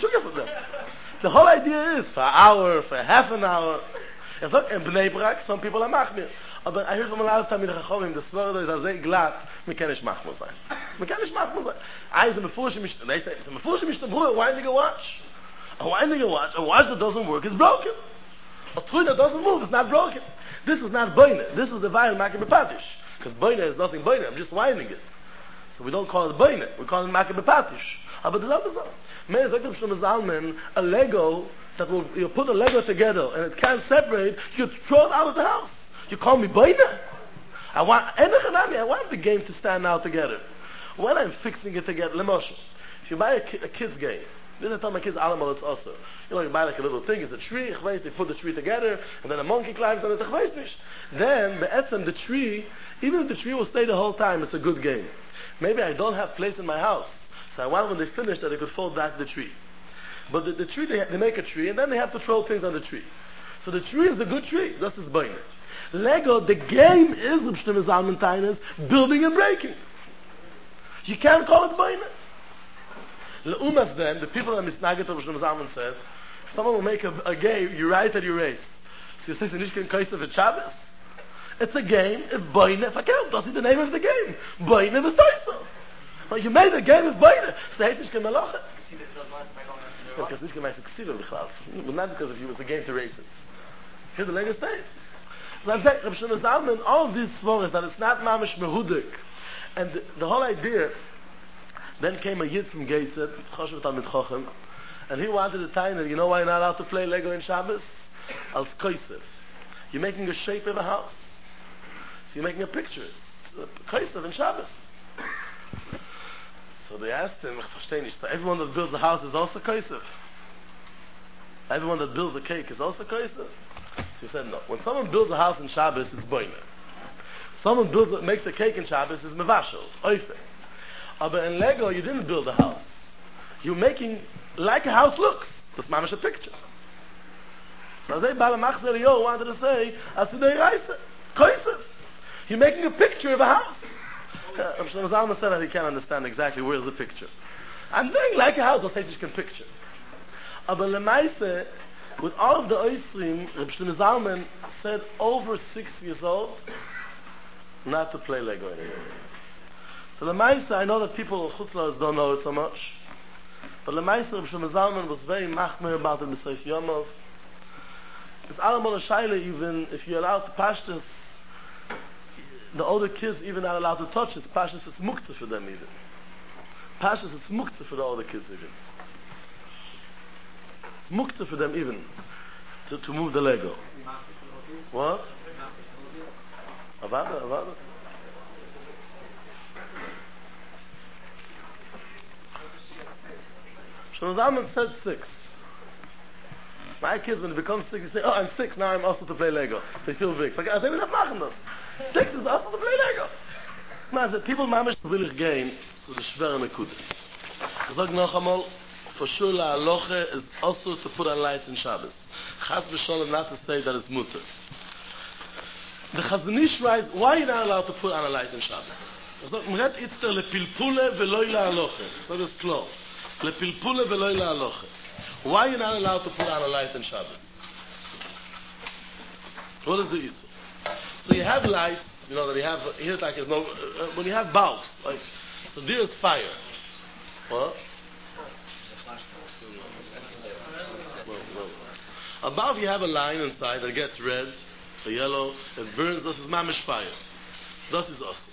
whole idea is for an hour, for half an hour. In Bnei Brak, some people are machmir. Aber I hear from a lot of Talmidei Chachamim, the Sfordo is sehr glatt, man kann nicht machmir sein. Man kann nicht machmir sein. They say, it's a mefurish Mishnah Brura, winding a watch. A watch that doesn't work is broken. A toy that doesn't move is not broken. This is not boina. This is the vayel maki bepatish. Because boina is nothing boina. I'm just winding it. So we don't call it boina. We call it maki bepatish. Aber das ist so. Man sagt Shlomo Zalman, a Lego that you put a Lego together and it can't separate, you throw it out of the house. You call me boina? I want the game to stand out together. When I'm fixing it together, Lemoshe, if you buy a kid's game, this I tell my kids, Alamal, it's also. You buy like a little thing, it's a tree, they put the tree together, and then a monkey climbs on it, then, the tree, even if the tree will stay the whole time, it's a good game. Maybe I don't have place in my house, so I want when they finish that they could fold back the tree. But the tree, they make a tree, and then they have to throw things on the tree. So the tree is a good tree, this is boina. Lego, the game is Shlomo Zalman Tainas, building and breaking. You can't call it boina. Leumas then, the people that misnaget of Shlomo Zalman said, if someone will make a game, you write and you race. So you say, Nishkin Kaisef at Shabbos? It's a game, if boina, if I can't, that's the name of the game. Boina v'stoiso. Well, you made a game of boina. So it's Nishkin Melacha. Because Nishkin Melacha Ksiva b'chlal. But not because if it was a game to race it. Here the Lego stays. So I'm saying, Reb Shlomo Zalman, all of these svorahs, that it's not mamish mehudik. And the whole idea, then came a yid from Geitzet, Choshev Talmid Chochem, and he wanted to tell you know why you're not allowed to play Lego in Shabbos? Als Koisef. You're making a shape of a house. So you're making a picture. It's a Koisef in Shabbos. So they asked him, everyone that builds a house is also Koisef. Everyone that builds a cake is also Koisef. So he said no. When someone builds a house in Shabbos, it's boina. Someone makes a cake in Shabbos, it's mevashel, oife. But in Lego, you didn't build a house. You're making like a house looks. That's mamish a picture. So they Balamachzer Yo wanted to say, Asidei Reise, Koisev. You're making a picture of a house. Shlomo Zalman said that he can't understand exactly where's the picture. I'm doing like a house, das heißt ich can picture. Aber lemaise, With all of the Oisrim, Reb Shlomo Zalman said over 6 years old not to play Lego anymore. So Lemaisa, I know that people in Chutzlaritz don't know it so much, but Lemaisa, Reb Shlomo Zalman was very machmir about it, B'Seif Yomov. It's Alamon Shaila, even if you're allowed to pashtus, the older kids even not allowed to touch it. Pashtus, it's muktzah for them even. Pashtus, it's muktzah for the older kids even. It's muktzah for them even to move the Lego. What? Avada. Shlomo Zalman said 6. My kids, when they become 6, they say, "Oh, I'm 6, now I'm also to play Lego." They feel big. Like, I didn't have machen. 6 is also to play Lego. No, people mamish willig gain to the schwere nekude. I sag noch einmal, for sure la halacha is also to put on lights in Shabbos. Chas v'sholem not to say that it's mutter. The Chazon Ish writes, why are you not allowed to put on a light in Shabbos? I sag, mred itzter lepilpule veloy la halacha. So it's clear. Lepilpule veloy la halacha. Why are you not allowed to put on a light in Shabbos? What is the issue? So you have lights, you know, that you have, here like there's no, when you have bulbs, like, so there is fire. What? Above you have a line inside that gets red, or yellow, it burns, this is mamish fire. This is us.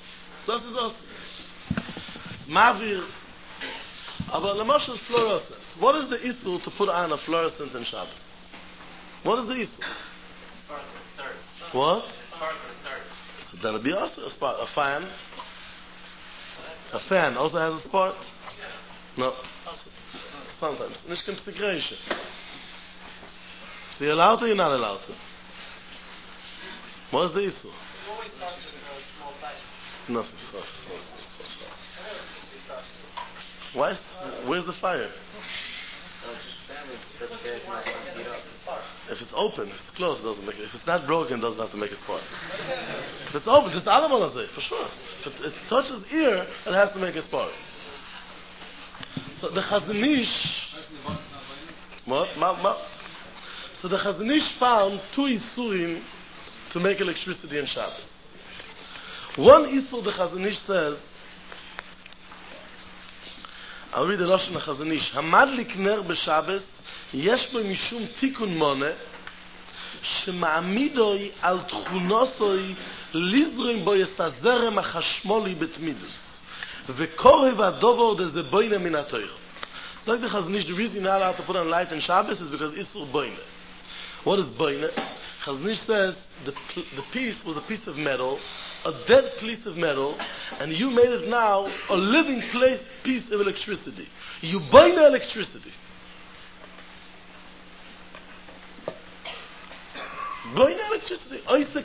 It's mavir. But Lamashal fluorescent. What is the issue to put on a fluorescent in Shabbos? What is the issue? Sparkle, thirst. What? Sparkle, thirst. So then it'd be also a fan. A fan also has a spark? No. Sometimes. Nicht comes to creation. So you're allowed or you're not allowed to? What is the issue? You always start with a small dice. Nothing. Where's the fire? If it's open, if it's closed, it doesn't make it. If it's not broken, it doesn't have to make a spark. If it's open, it's all about it, for sure. If it touches ear, it has to make a spark. So the Chazon Ish, what? So the Chazon Ish found 2 isurim to make electricity in Shabbos. One isur the Chazon Ish says, I'll read the Lashon HaChazon Ish. Hamadlik ner b'Shabbos yesh bo mishum tikun mone shema'amidoi al tchunosoi lizrim bo yesazerem hachashmoli betmidus v'korev adovor de ze boine min ha'toiro. Like the Chazon Ish, the reason you're not allowed to put on light in Shabbos is because Isur boine. What is boine? Chazon Ish says the piece was a piece of metal, a dead piece of metal, and you made it now a living piece of electricity. You buy the electricity. Buy the electricity.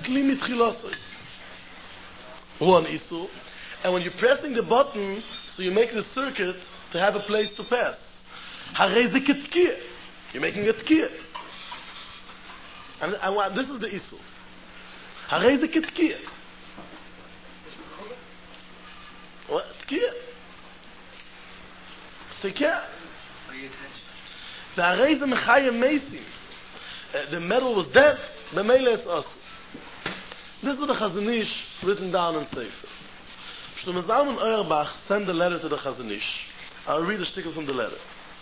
One issue. And when you're pressing the button, so you make the circuit to have a place to pass. You're making a tkiyah. And this is the issue. What? Tkiyah. The metal was dead. The melee is us. This is the Chazon Ish written down in Sefer. Shlomo Zalman Auerbach sent a letter to the Chazon Ish. I'll read a stickle from the letter.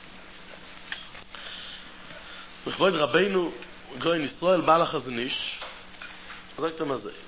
L'chvod Rabbeinu Goyin Yisrael Bala Chazon Ish. sagt er so.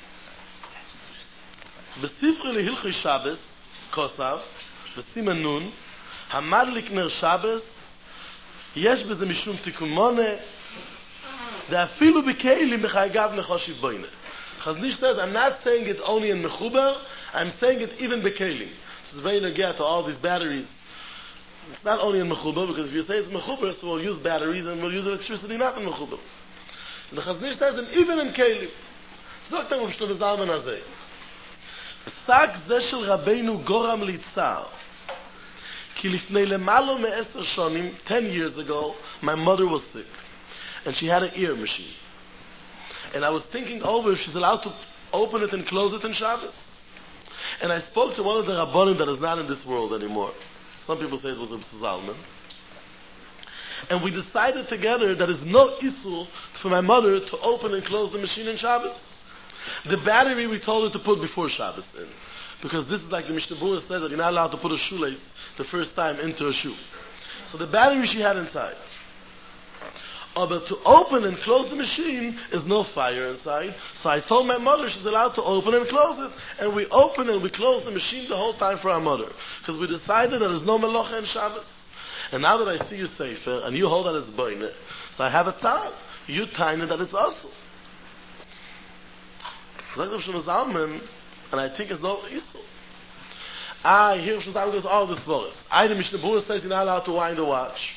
בספרי להלכי שבס, כוסף, בסימן נון, המדליק נר שבס, יש בזה משום תיקון מונה, ואפילו בכלים בחייגב נחושיב בוינה. Chazon Ish says, I'm not saying it only in Mechuber, I'm saying it even bekelim. This is very negative to all these batteries. It's not only in Mechuber, because if you say it's Mechuber, so we'll use batteries and we'll use electricity not in Mechuber. So the Chazon Ish says, and even in kelim. Sagt er, auf Shlomo Zalman Azeh. פסק זה של רבנו גורם ליצער כי לפני למעלה מ10 שנים, 10 years ago, my mother was sick and she had an ear machine and I was thinking over if she's allowed to open it and close it in Shabbos, and I spoke to one of the Rabbanim that is not in this world anymore. Some people say it was Reb Zalman, And we decided together that there's no issue for my mother to open and close the machine in Shabbos. The battery we told her to put before Shabbos in. Because this is like the Mishnah Berurah says that you're not allowed to put a shoelace the first time into a shoe. So the battery she had inside. But to open and close the machine is no fire inside. So I told my mother she's allowed to open and close it. And we open and we close the machine the whole time for our mother. Because we decided that there's no melacha in Shabbos. And now that I see you sefer, and you hold that it's boine, so I have a tzal. You tiny that it's also. Like the Shlomo Zalman, and I think it's no issue. I hear Shlomo Zalman goes all the svores. The Mishnah Berurah says you're not allowed to wind the watch.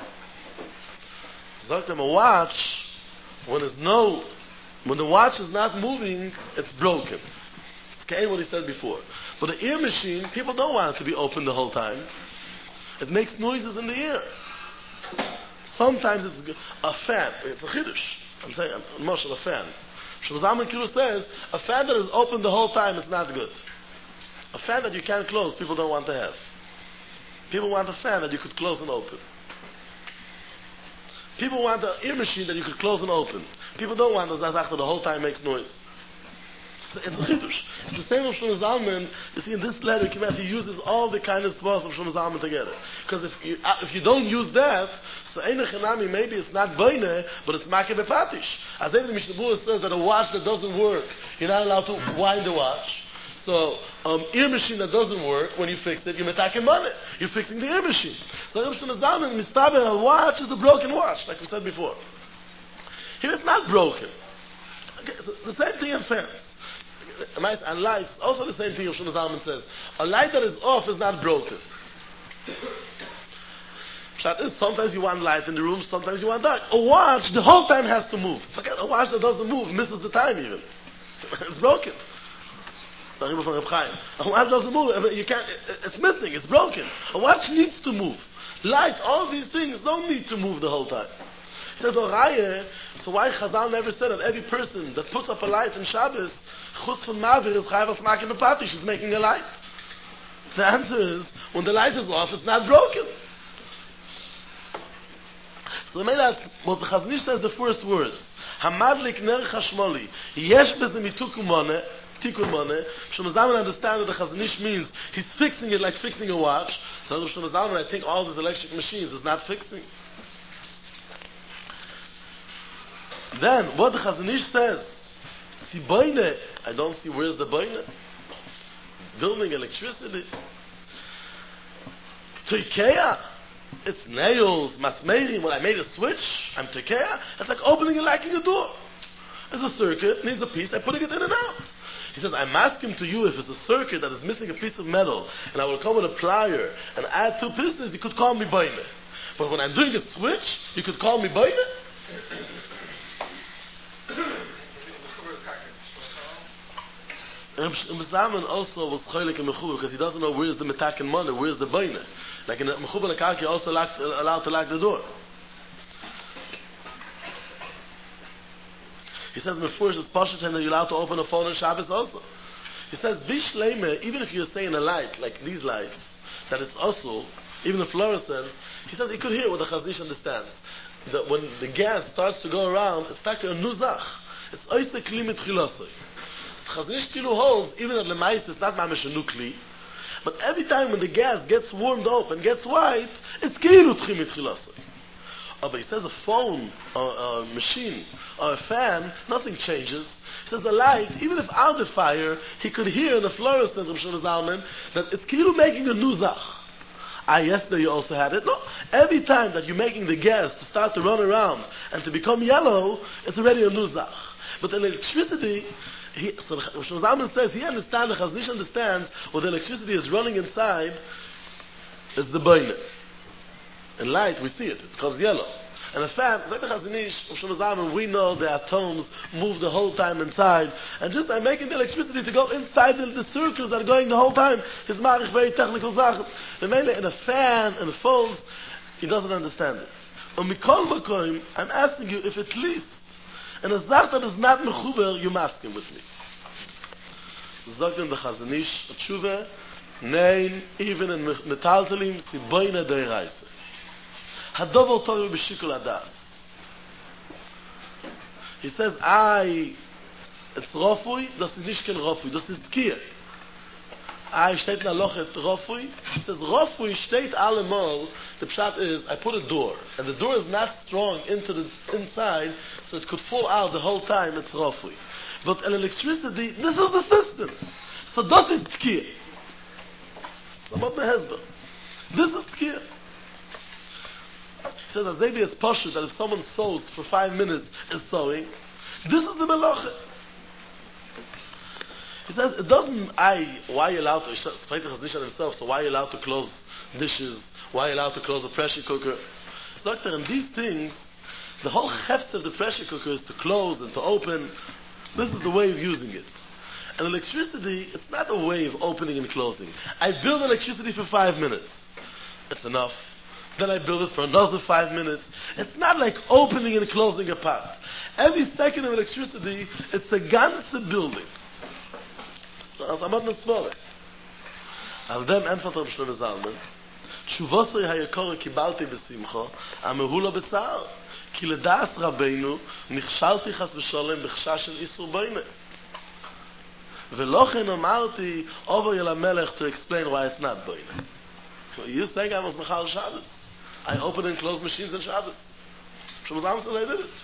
Sagt him a watch, when the watch is not moving, it's broken. It's kind of what he said before. But the ear machine, people don't want it to be open the whole time. It makes noises in the ear. Sometimes it's a fan. It's a chiddush. I'm saying, Moshe, a fan. Shlomo Zalman Kiru says, a fan that is open the whole time is not good. A fan that you can't close, people don't want to have. People want a fan that you could close and open. People want an ear machine that you could close and open. People don't want the zazach that the whole time makes noise. It's a chiddush. It's the same of Shlomo Zalman. You see, in this letter, he uses all the kind of svos of Shlomo Zalman together. Because if you don't use that, so Einach Hanami, maybe it's not boine, but it's makeh bepatish. As even the Mishnah Berurah says that a watch that doesn't work, you're not allowed to wind the watch. So, ear machine that doesn't work, when you fix it, you're metaking money. You're fixing the ear machine. So, Shlomo Zalman, mistaber, a watch is a broken watch, like we said before. Here it's not broken. Okay, so it's the same thing in fans. And lights, also the same thing Shlomo Zalman says. A light that is off is not broken. Sometimes you want light in the room, sometimes you want dark. A watch, the whole time has to move. Forget a watch that doesn't move, misses the time even. It's broken. A watch doesn't move. You can't. It's missing. It's broken. A watch needs to move. Light, all these things don't need to move the whole time. He says, so why Chazal never said that every person that puts up a light in Shabbos, chutz von Mavir, is chayav al smakim bepatish, is making a light? The answer is, when the light is off, it's not broken. So what the Chazon Ish says, the first words, Hamadlik ner chashmoli, yesh beze mitukun moneh, tikun moneh. Shlomo Zalman understands that the Chazon Ish means he's fixing it like fixing a watch. So Shlomo Zalman, I think all these electric machines is not fixing. Then, what the Chazon Ish says, si boine, I don't see where's the boine. Building electricity. Teikeya, it's nails, masmeirim, when I made a switch, I'm teikeya. It's like opening and locking a door. It's a circuit, needs a piece, I'm putting it in and out. He says, I'm asking to you if it's a circuit that is missing a piece of metal, and I will come with a plier and add 2 pieces, you could call me boine. But when I'm doing a switch, you could call me boine? Zalman also was cholik in Mechuba because he doesn't know where's the metaken money, where's the boine. Like in Mechuba Lekaki, you're also allowed to lock the door. He says, Mefurish is Pashat, and you're allowed to open a phone on Shabbos also. He says, Bishleime, even if you're saying a light, like these lights, that it's also, even the fluorescence, he says he could hear what the Chazon Ish understands. That when the gas starts to go around, it's like a nuzach. It's oiste kli mit chilosoi. Chazon Ish Kilu holds, even at Lemais, it's not mamish a nukli, but every time when the gas gets warmed up and gets white, it's kilu tchi mit chilosoi. But he says a phone, or a machine, or a fan, nothing changes. He says the light, even if out the fire, he could hear in the fluorescence of Shlomo Zalman that it's kilu making a nuzach. Yesterday you also had it. No, every time that you're making the gas to start to run around and to become yellow, it's already a nuzach. But the electricity, so Shlomo Zalman says, he understands, the Chazon Ish understands, what the electricity is running inside is the boine. In light, we see it. It becomes yellow. And the fact, like the Chazon Ish, Shlomo Zalman, we know the atoms move the whole time inside. And just by making the electricity to go inside the circles that are going the whole time, his marich very technical zachen. The mele in a fan, in the phones, he doesn't understand it. And mikol makoim, I'm asking you if at least, and a zach that is not mechuber, you masking with me. Zogen the Chazon Ish, a tshuva, nein, even in metaltelim, si boine dei reise. Hadover Torah b'shikul hadas. He says, it's Rofui, das ist nicht kein Rofui, das ist Tkiya. Steht in der Lochet Rofui. He says, Rofui steht allemal, the pshat is, I put a door, and the door is not strong into the inside, so it could fall out the whole time, it's Rofui. But an electricity, this is the system. So that is Tkiya. Somewhat mehezber. This is Tkiya. He says, as maybe it's poshut, that if someone sews for 5 minutes, is sewing, this is the melacha. He says, it doesn't, why are you allowed to, so why are you allowed to close dishes? Why are you allowed to close a pressure cooker? Doctor, in these things, the whole heft of the pressure cooker is to close and to open. This is the way of using it. And electricity, it's not a way of opening and closing. I build electricity for 5 minutes. It's enough. Then I build it for another 5 minutes. It's not like opening and closing a pot. Every second of electricity, it's a ganze building. אז עמד נסבורה. על דם אין פתר בשלום זלמן, תשובוסוי היקור קיבלתי בשמחה, אמרו לו בצער, כי לדעס רבינו, נכשלתי חס ושלום בחשש של איסור בוינה. ולא כן אמרתי, over אל המלך to explain why it's not boina. You think I was mechal Shabbos. I open and close machines on Shabbos. Shlomo Zalman says I did it.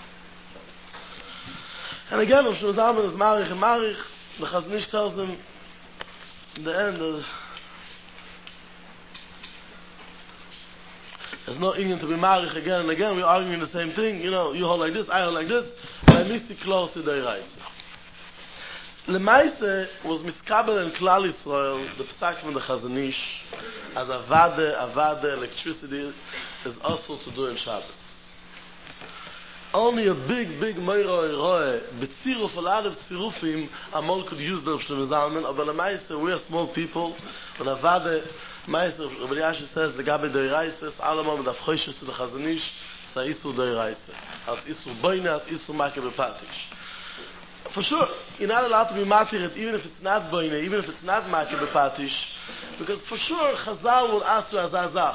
And again, if Shlomo Zalman is marich and marich, the Chazon Ish tells them in the end there's no Indian to be marich again and again. We're arguing the same thing. You know, you hold like this, I hold like this. And I miss it close to the Reise. Lemaise was miskabel in Klal Yisrael, the psak from the Chazon Ish, as avade, electricity is also to do in Shabbos. Only a big moiro betziruf a lot of tzirufim Amol could use the Shlomo Zalman, but lemaise we are small people, and avade Meister Rabbi Yashi says the gabe deiraises allemal mit afchoishes to the Chazon Ish sa isu deiraise as isu boine as isu make bepatish. For sure, you're not allowed to be matir even if it's not boine, even if it's not make bepatish, because for sure Chazal will ask you azazach.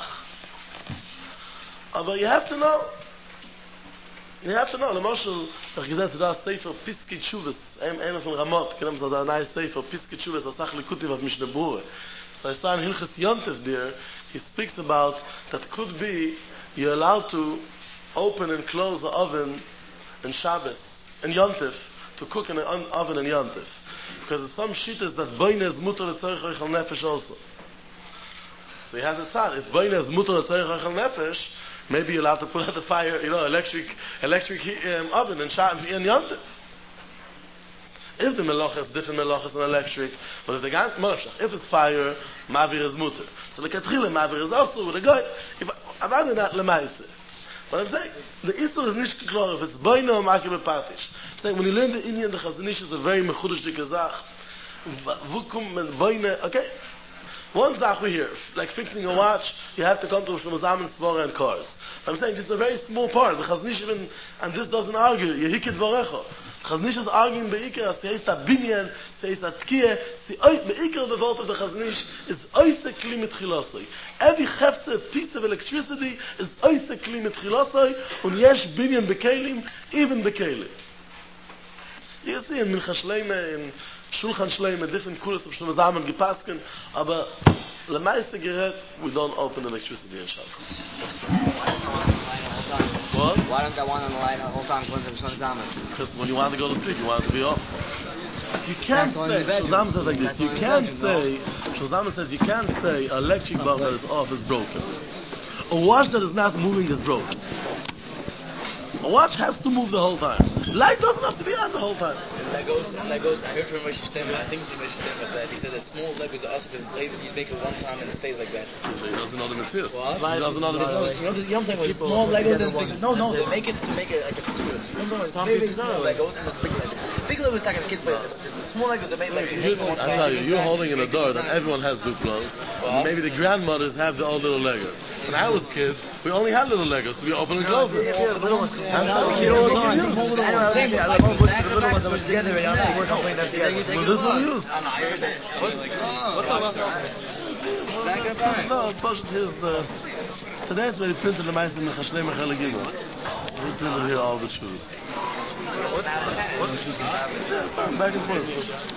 But you have to know. You have to know, L'moshel, ich gesagt, du hast Sefer Piskei Tshuvas, einer von Ramot, kennen wir das neue Sefer Piskei Tshuvas, das Sach Likutiv auf Mishnah Berurah. So I saw in Hilchos Yontif there, he speaks about that could be you're allowed to open and close the oven in Shabbos, in Yontif, to cook in an oven in Yontif. Because there's some shittas that boine is mutar l'tzorich oichel nefesh also. So he has a tzad, if boine is mutar l'tzorich oichel nefesh, maybe you're allowed to put out the fire, electric oven and Yontif. If the melacha is different melachas than electric, but if the if it's fire, mavir is mutter. So the katchila mavir is also with a guy. If I do that lemaise, but I'm saying the isur is nicht klar if it's boina or maki bepatish. I'm saying when you learn the Indian, the Chazon Ish is a very mechudesh dikazach. Vukum and boina. Okay. One zach we hear, like fixing a watch, you have to come to Shlomo Zalman, Svara, and cars. I'm saying this is a very small part. The Chazon Ish even, and this doesn't argue. Yehikid Varecha. Chazon Ish is arguing beikar, as says that binyan, says that tkiyah, beikar the vote of the Chazon Ish is oise kli mitchilosoi. Every hefze, piece of electricity is oise kli mitchilosoi, und yesh binyan bekelim, even bekelim. You see in Mincha Shleima, in Shulchan Shleima, different kulas of Shlomo Zalman gepasken, aber lemaise gerät, we don't open electricity in Shabbos. What? Why don't I want on the line the whole time according to Shlomo Zalman? Because when you want to go to sleep, you want it to be off. You can't say, Shlomo Zalman says like this, you can't say, Shlomo Zalman says you can't say an electric bulb that is off is broken. A watch that is not moving is broken. A watch has to move the whole time. Light doesn't have to be on the whole time. Legos, I heard from Rosh Hashanah, I think it's from Rosh Hashanah, that he said that small Legos are also because you make it one time and it stays like that. So he doesn't know the mitzvahs. What? He doesn't know the mitzvahs. You don't think with small Legos and they make it to make it like a tzur. No, it's very small Legos and it's big Legos. Big Legos like a kid's play. Small Legos are made like I tell you, you're holding in a door that everyone has Duplos. Maybe the grandmothers have the old little Legos. When I was a kid, we only had little Legos, so we open and close them. Yeah, the little ones. I was a kid all the time. I love the little ones that were together and I never worked on playing them together. Well, this is what we use. I heard that. What the fuck? Back up on it. No, Poshut is today it's very printed the mice in the Chashlei Mechele Gimel. We printed here all the shoes. What's shoes? Yeah, back and forth.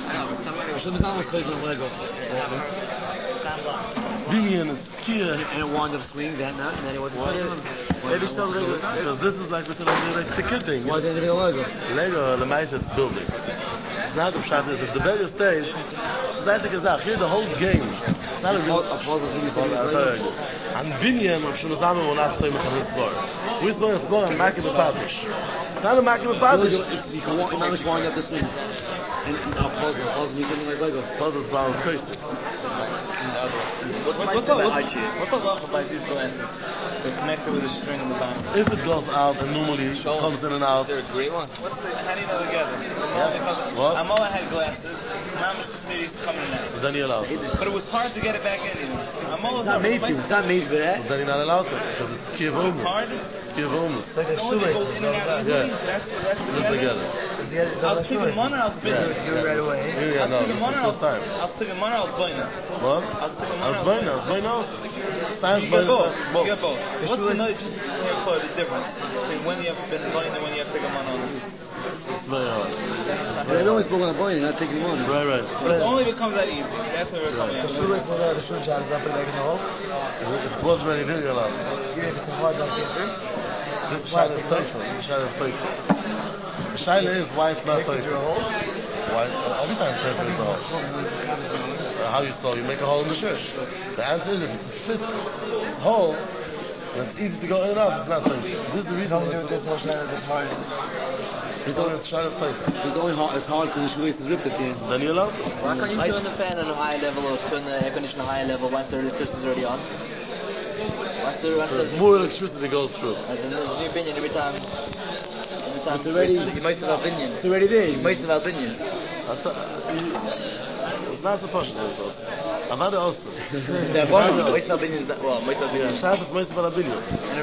Binyan is Kia. And it wound up swinging that night, and then it wasn't Maybe still Lego. Because this is like we said, like the kid thing. Why is anything Lego? Lego, the mice it's building. It's not the shot is if the value stays. It's I think it's that. Here the whole game. It's not a real puzzle. And Binyan of Shulazama will not say Mechanizvor. We're supposed to and Maki B'Padish. It's not a Maki B'Padish. You can manage wind up the swing. And a puzzle. Puzzle means something like Lego. Puzzle's bound crazy. What's the law about these glasses? They're connected with a string in the bottom. If it goes out and normally it comes in and out. Is there a green one? How do you know together? What? Amola had glasses. Mama's used to come in that. So then you're allowed. But it was hard to get it back in. Amola not made to. It's not made for that. So then you're not allowed to. Because it's Kiev Omus. Hard? Kiev Omus. It's like a shoelace. Goes in and out easily. Yeah. That's together. I was picking one out to do it right away. Yeah, no, it's first time. I was picking one out to What? I was picking one out. You get both. You get both. What's the note? Just the difference between when you have been blind and when you have taken one on? It's very hard. They always go on a blind, not taking one. Right. It only becomes that easy. That's what we're coming at. The shoelace without the shoe shot is not put it back in the hole. If it was ready, then you're allowed. Even if it's hard like this. This shot is tougher. The shot is why it's not tougher. Why? Every time it's tougher is a hole. How you start? You make a hole in the shirt. The answer is if it's a fit hole, and it's easy to go in and out, it's not tougher. This is the reason. There's no shot that's hard. It's shot is tougher. It's only hard. It's hard because the shoelace is ripped at the end. Then you're allowed. Why can't you turn the fan on a high level or turn the air conditioner on a high level once the electricity is already on? More electricity goes through. In your opinion, every time it's already, you might have opinion. It's already there. You might have opinion. It's not supposed to be so. I'm not also. Might have opinion. Well, might have opinion. Shabbos might have opinion.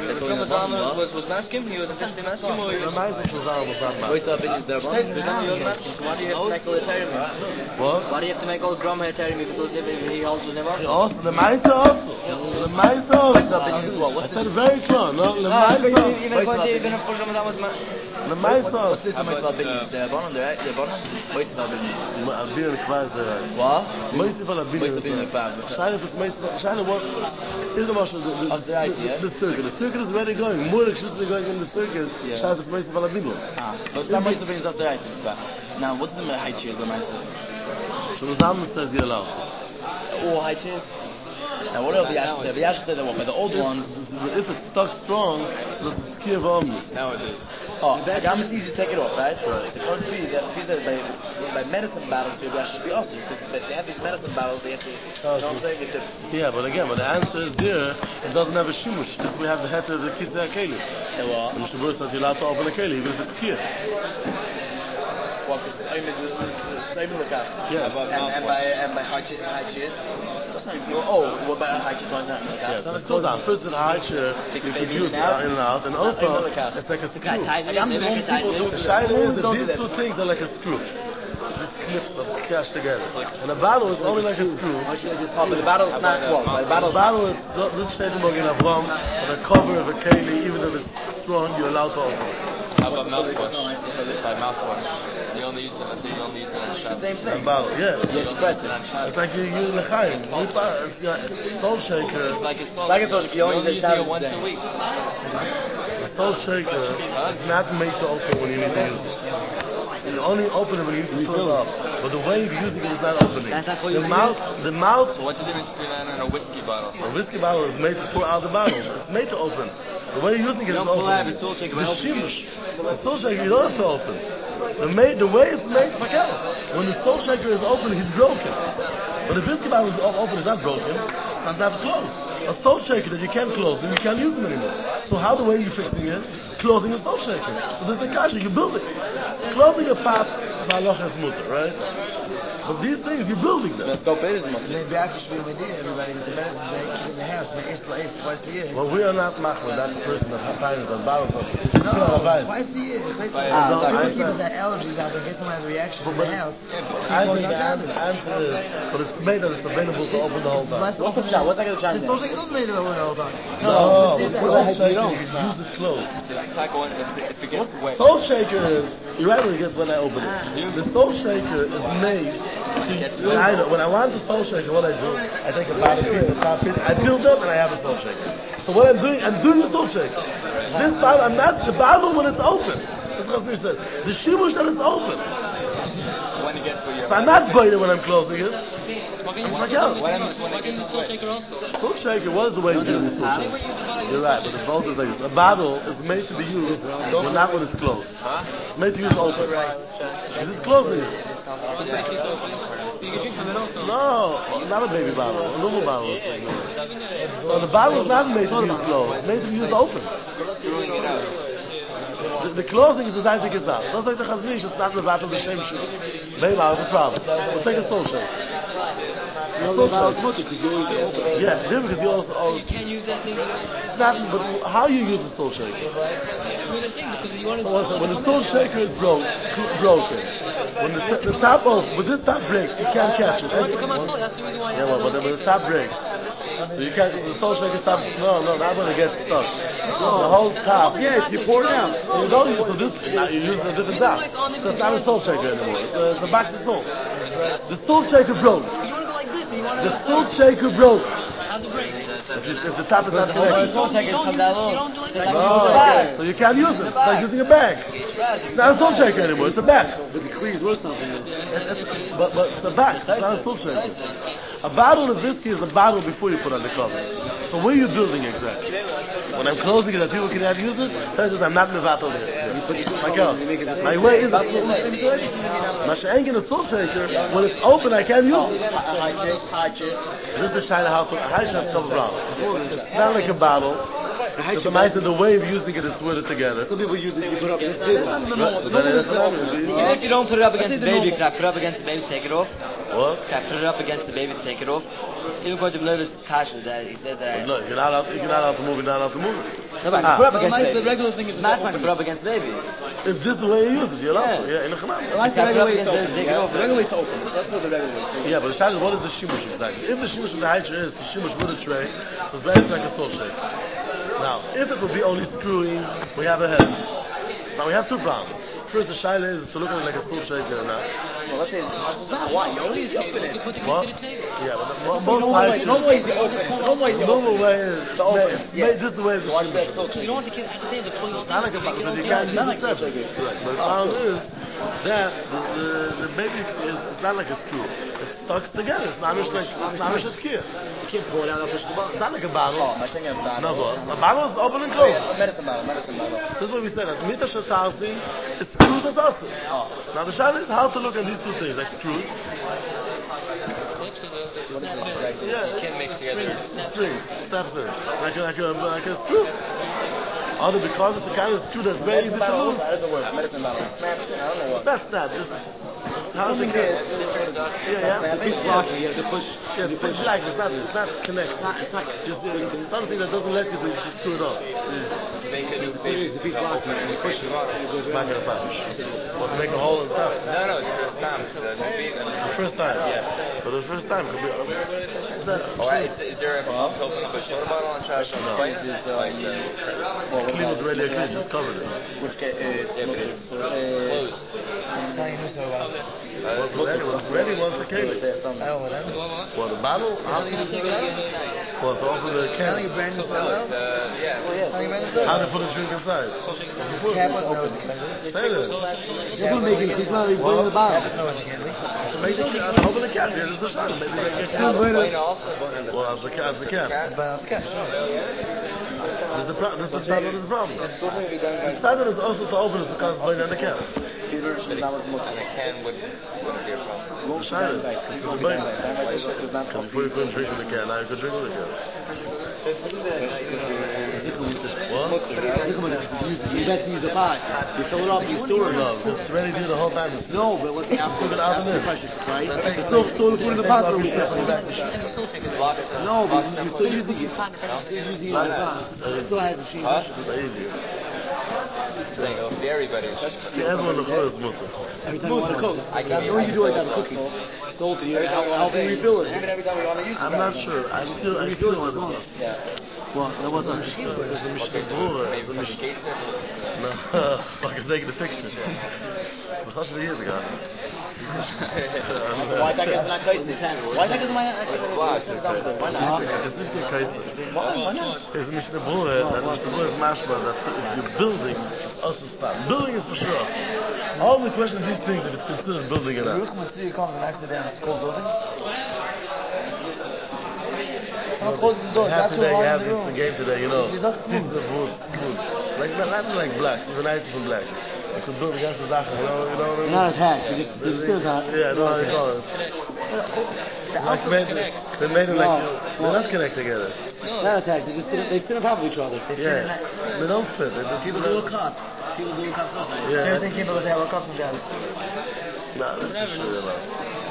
Was masking? He was officially masking? Or the Ma'aseh Shulazam was not Might have opinion there. So why do you have to make all the Teremi? What? Why do you have to make all the drum hair Teremi if he holds with never? Also, the Ma'aseh also. The Ma'aseh also. I said very clear. No, the Ma'aseh. Even if Ramadan was the Ma'aseh. What's this? Might have opinion. The Bonon, right? The Bonon. Might have opinion. I'll be in the class there. What? Might have opinion. Shine if it's Ma'aseh. Shine what? Here's the Marshal. The circuit. The circuit is already going. More electricity going in the circuit. Shine if it's Ma'aseh opinion. But it's not Might have opinion of the ice. Now, what the high chairs the Ma'aseh? Shulazam says you're allowed. All high chairs? Now what are the Yash said? The Yash said that what? By the old ones. If it's stuck strong, so it's Kiev Omus. Nowadays. Oh, it's easy to take it off, right? It can't be that by medicine bottles, the Yash should be also because they have these medicine bottles. They have to. You know what I'm saying? Yeah, but the answer is there. It doesn't have a shimush. Just we have the head of the kisei hakeli. And Mr. Burst says you're allowed to open a keli even if it's Kiev. Well, because it's aiming the cap. Yeah. And by high cheers. What about high cheers? Why not? Yeah, so it's still down. First in a high chair, you could use it out in and out, and also it's like a screw. The shine is that these two things are like a screw. These clips that cash together. And the bottle is only like a screw. But the bottle is not what? The bottle is this Sheidenberg in Avram, and the cover of a keli, even if it's strong, you're allowed to open it. How about mouthwash? By mouthwash. You only use it on Shabbos. Same thing. Bottle, yeah. You have to press it. It's like you're using a chayim. Salt shaker. It's like a salt Like a salt shaker. You only use it it once a week. A salt shaker is not made to open when you need to use it. You only open it when you need to fill it up. But the way you're using it is not opening. The mouth. So what's the difference between that and a whiskey bottle? A whiskey bottle is made to pour out the bottle. It's made to open. The way you're using it is opening. The salt shaker. The salt shaker you don't have to open. The way it's made, when the salt shaker is open, he's broken. When the whiskey bottle is open, it's not broken. It's not closed. A salt shaker that you can't close and you can't use them anymore. So how the way you're fixing it? Closing a salt shaker. So there's the kasha, you build it. Closing a pop is halachas mutter, right? But these things, you're building them. Maybe after should be with everybody that the medicine they keep in the house, twice a year. Well, we are not machmir, that person that Hatayim and bottles of. No, twice a year. People keep their allergies out there, get someone has a reaction in the house. I think the answer is, but it's made that it's available to open the whole time. What's the challenge? What's the challenge? It's also made it open the whole time. No, with soul shaker, you can use it closed. Soul shaker is, you right when it gets when I open it. The soul shaker is made to, when I want the soul shaker, what I do, I take a bottom piece, a top piece, I build up and I have a soul shaker. So what I'm doing the soul shaker. This bottle, I'm not, the bottle when it's open. That's what Chazon said. The shibush that it's open. When it gets where you're So I'm not biting when I'm closing it. When Soul shaker, what is the way you use the soul shaker? You're right, but the both is like this. A bottle is made to be used, but not when it's closed. It's made to use open. You're just closing it. No, not a baby bottle, a normal bottle. So the bottle is not made to be used closed, it's made to be used open. The closing is designed to get out. Don't like the Chaznish, it's not the battle of the same shoe. Baby bottle is a problem. We'll take a soul shake. Yeah, because you also You can't use that thing. not, but how you use the soul shaker? I mean, the thing, because you want to. So when the soul shaker is broken, when the top open, with this top breaks, you can't catch it. You want to come outside, that's the reason why. Yeah, but when the top breaks, so you can't. The soul shaker stop. No, not when it gets stuck. The whole top. Yes, you pour it out. So you don't use so this. Now you use a different top. So it's not a soul shaker anymore. It's a box of salt. The soul shaker broke. You want to go like this, and you want to. The soul shaker broke. How's it break? If the top is not connected. You don't do like that. No, so you can't use it. It's like using a bag. It's not a soul shaker anymore. It's a box. But the clean is worse than something. But it's a box. It's not a soul shaker. A bottle of whiskey is a bottle before you put on the cover. So where are you building exactly? When I'm closing it that people can have use it, that is I'm not mevatel it. My way is Masha'eng in a soul shaker, when it's open I can't use it. This is the China house. A high shot cover brown. It's not like a bottle. It's amazing the way of using it is with it together. Some people use it, you put it up against the table. Even if you don't put it up against the baby, can I put it up against the baby to take it off? What? Can I put it up against the baby to take it off? Even according to Levis Kasha, that he said that. Look, you're not allowed to move it, not allowed to move it. No, but I can put it up against The regular thing is not to put it up against the baby. If this is the way you use it, you're allowed to. Yeah, in a I chamam. like the regular way to open. Take it off. The regular way to open. So let's go to the regular way. Yeah, but the shayla is what is the shimush exactly? If the shimush of the haicher is the shimush with a tray, so it's very like a soul shake. Now, if it would be only screwing, we have a head. Now we have two problems. First, the shayla is to look at it like a soul shaker or not. Well, let's say it's not why you only open it. What? Yeah, but most haichers. No way is open. No way is Normal way is to open. this is the way the shimush. So you don't want the kid at the day to pull you all Not like a bottle, because you can't use it separate. Right. But the problem is that the baby it's not like a screw. It stucks together. It's not a skier. You can't pour it out and push the bottle. It's not like a bottle. Oh, I'm saying a bottle. No, boss. A bottle is open and closed. A medicine bottle. This is what we said. That mita shetarsin is screws as also. Now the shayla is how to look at these two things, like screws. You can't mix together. String, steps in, like a screw. Other because it's a kind of screw that's very easy to lose. Medicine bottle. Snaps in. I don't know what. That's not. Just how Something it there. yeah. It's blocking. You have to push. Yeah, it's push like it's not connected. It's not just something that doesn't let you to screw it off. Make a new The piece blocking and you push it. Back in the back. Well, to make a hole and stuff. No, it's first time. The first time. Yeah. But the first time could be. Alright, is there a pump to open up a soda bottle and try to explain it? Clean was really clean, just covered it. Which it's Closed. It's ready once it came. Well, the bottle, how can you do that? Well, to open the can. How to put a drink inside? Say that. They're making it. He's not even putting the bottle. Make the cap, open the cap. Here's the shot. Maybe they get cap. Well, the cap. This is the problem. The standard is also to open it because it's on the cap. And a can wouldn't be a problem. Shine it. Before you couldn't drink with the can, now you could drink with the can. What? You bet to use the pot. You fill it up, you store it. No, it's ready to do the whole time. No, but let's say after Cook it out the and in. pressure, right? That takes It's still like- put it in the pot for a week. You can still check it. No, but you're still using it. You're still using it in the pot. It still has the sheen pressure. Easy. Saying, oh, very better. Yeah, everyone looks good. It's mutter. Every time you want to cook. I Now, can the way you do like that cooking, sold to you, how can you refill it? Even every time we want to use it. I'm not sure. I still want to. Yeah. Well, that was not There's a Mishnah Maybe Berurah. from the gates there. No, I can take the picture. We gaan we hier gaan. Why that is not crazy? Why that is my Why not? It's nicht der Kaiser. Why not? It's Mishnah Berurah, and Mishnah Berurah is mashma that if you're building, it's also stop. Building is for sure. All the questions you think if it's considered building or not. When Tzvi comes and actually then it's called building. Someone closes the door. That's too You hard have in the this room. the game today, you know. It's not Pieces smooth. of wood, smooth. Not like blacks, even nicer from blacks. You could build against the Sachen, you know what I mean? Not attached. It's still not. Yeah, I know how you call it. Like they made it like they're not connected together. Not attached. They sit on top of each other. Yeah, they don't fit. People do cups. People do cups also. Yeah. Same thing people that have cups and jars. Nah, that's for sure about.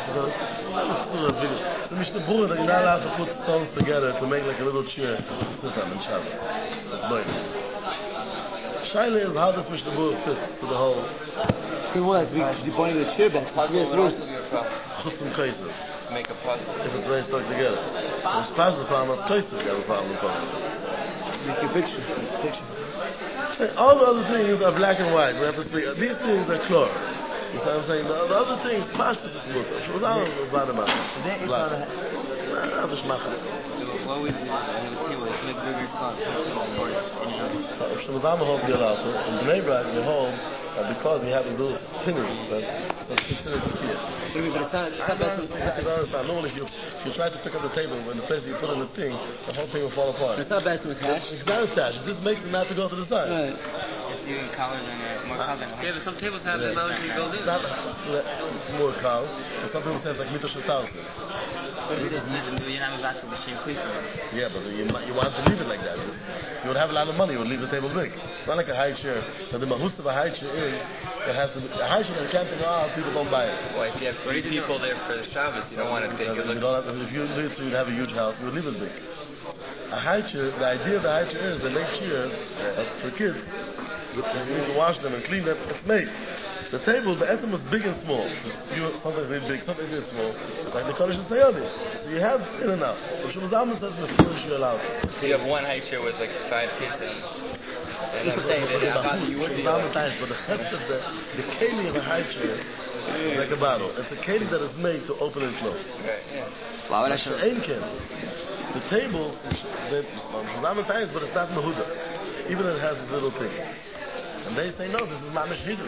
So Mishnah Berurah that you're not allowed to put stones together to make like a little chair to sit on in Shabbat. That's boy. Shaila is how does Mishnah Berurah fit to the whole Good one. Because you're pointing the chair back. Puzzle It's would worse. also be a problem. chutz and kaiser. To make a puzzle. If it's very stuck together. It's past the problem, it's kaiser you have a problem with puzzle. Make your picture. All the other things are black and white. We have to speak. These things are clear. You know what I'm saying? The other things, pashtus is mutter. She was out of the Zvanema. Black. Nah, that's machar. What we do with the table, it's make bigger spot, put some more in your oven. If Shemazama hold the allowed, in Bnei Brak, we hold that because we have little spinners, that it's considered kiyah. But it's not bad. You don't understand. Normally, if you try to pick up the table, when the place you put in the thing, the whole thing will fall apart. It's not bad to attach. It's not attached. It just makes it not to go to the side. Right. If you color than more color than yeah, but some tables have the amount that goes in. It's not more cow. But some people say it's like mita shatalsi. But it doesn't you have a lot of the same clean for it. Yeah, but you want to leave it like that. If you would have a lot of money, you would leave the table big. Not like a high chair. But the mahus of a high chair is that has to be a high chair that you can't think, oh, people don't buy it. Well, if you have 3 people there for the Shabbos, you don't want it big. It If looks... you do it so you'd have a huge house, you would leave it big. A high chair, the idea of the high chair is they make chairs for kids. Because you need to wash them and clean them. It's made. The table, the etzem was big and small. You sometimes need big, sometimes need small. It's like the Kodesh Sayoni. So you have in and out. If Shmuel Zalman says before you're allowed. So you have one high chair with like 5 kids in it. And I'm saying that you would be like... But the chefs of the keli of a high chair is like a bottle. It's a keli that is made to open and close. Right, yeah. Why would I It's an ein keli. The tables, but it's not mehuda. Even if it has this little thing. And they say, no, this is mamish hidu.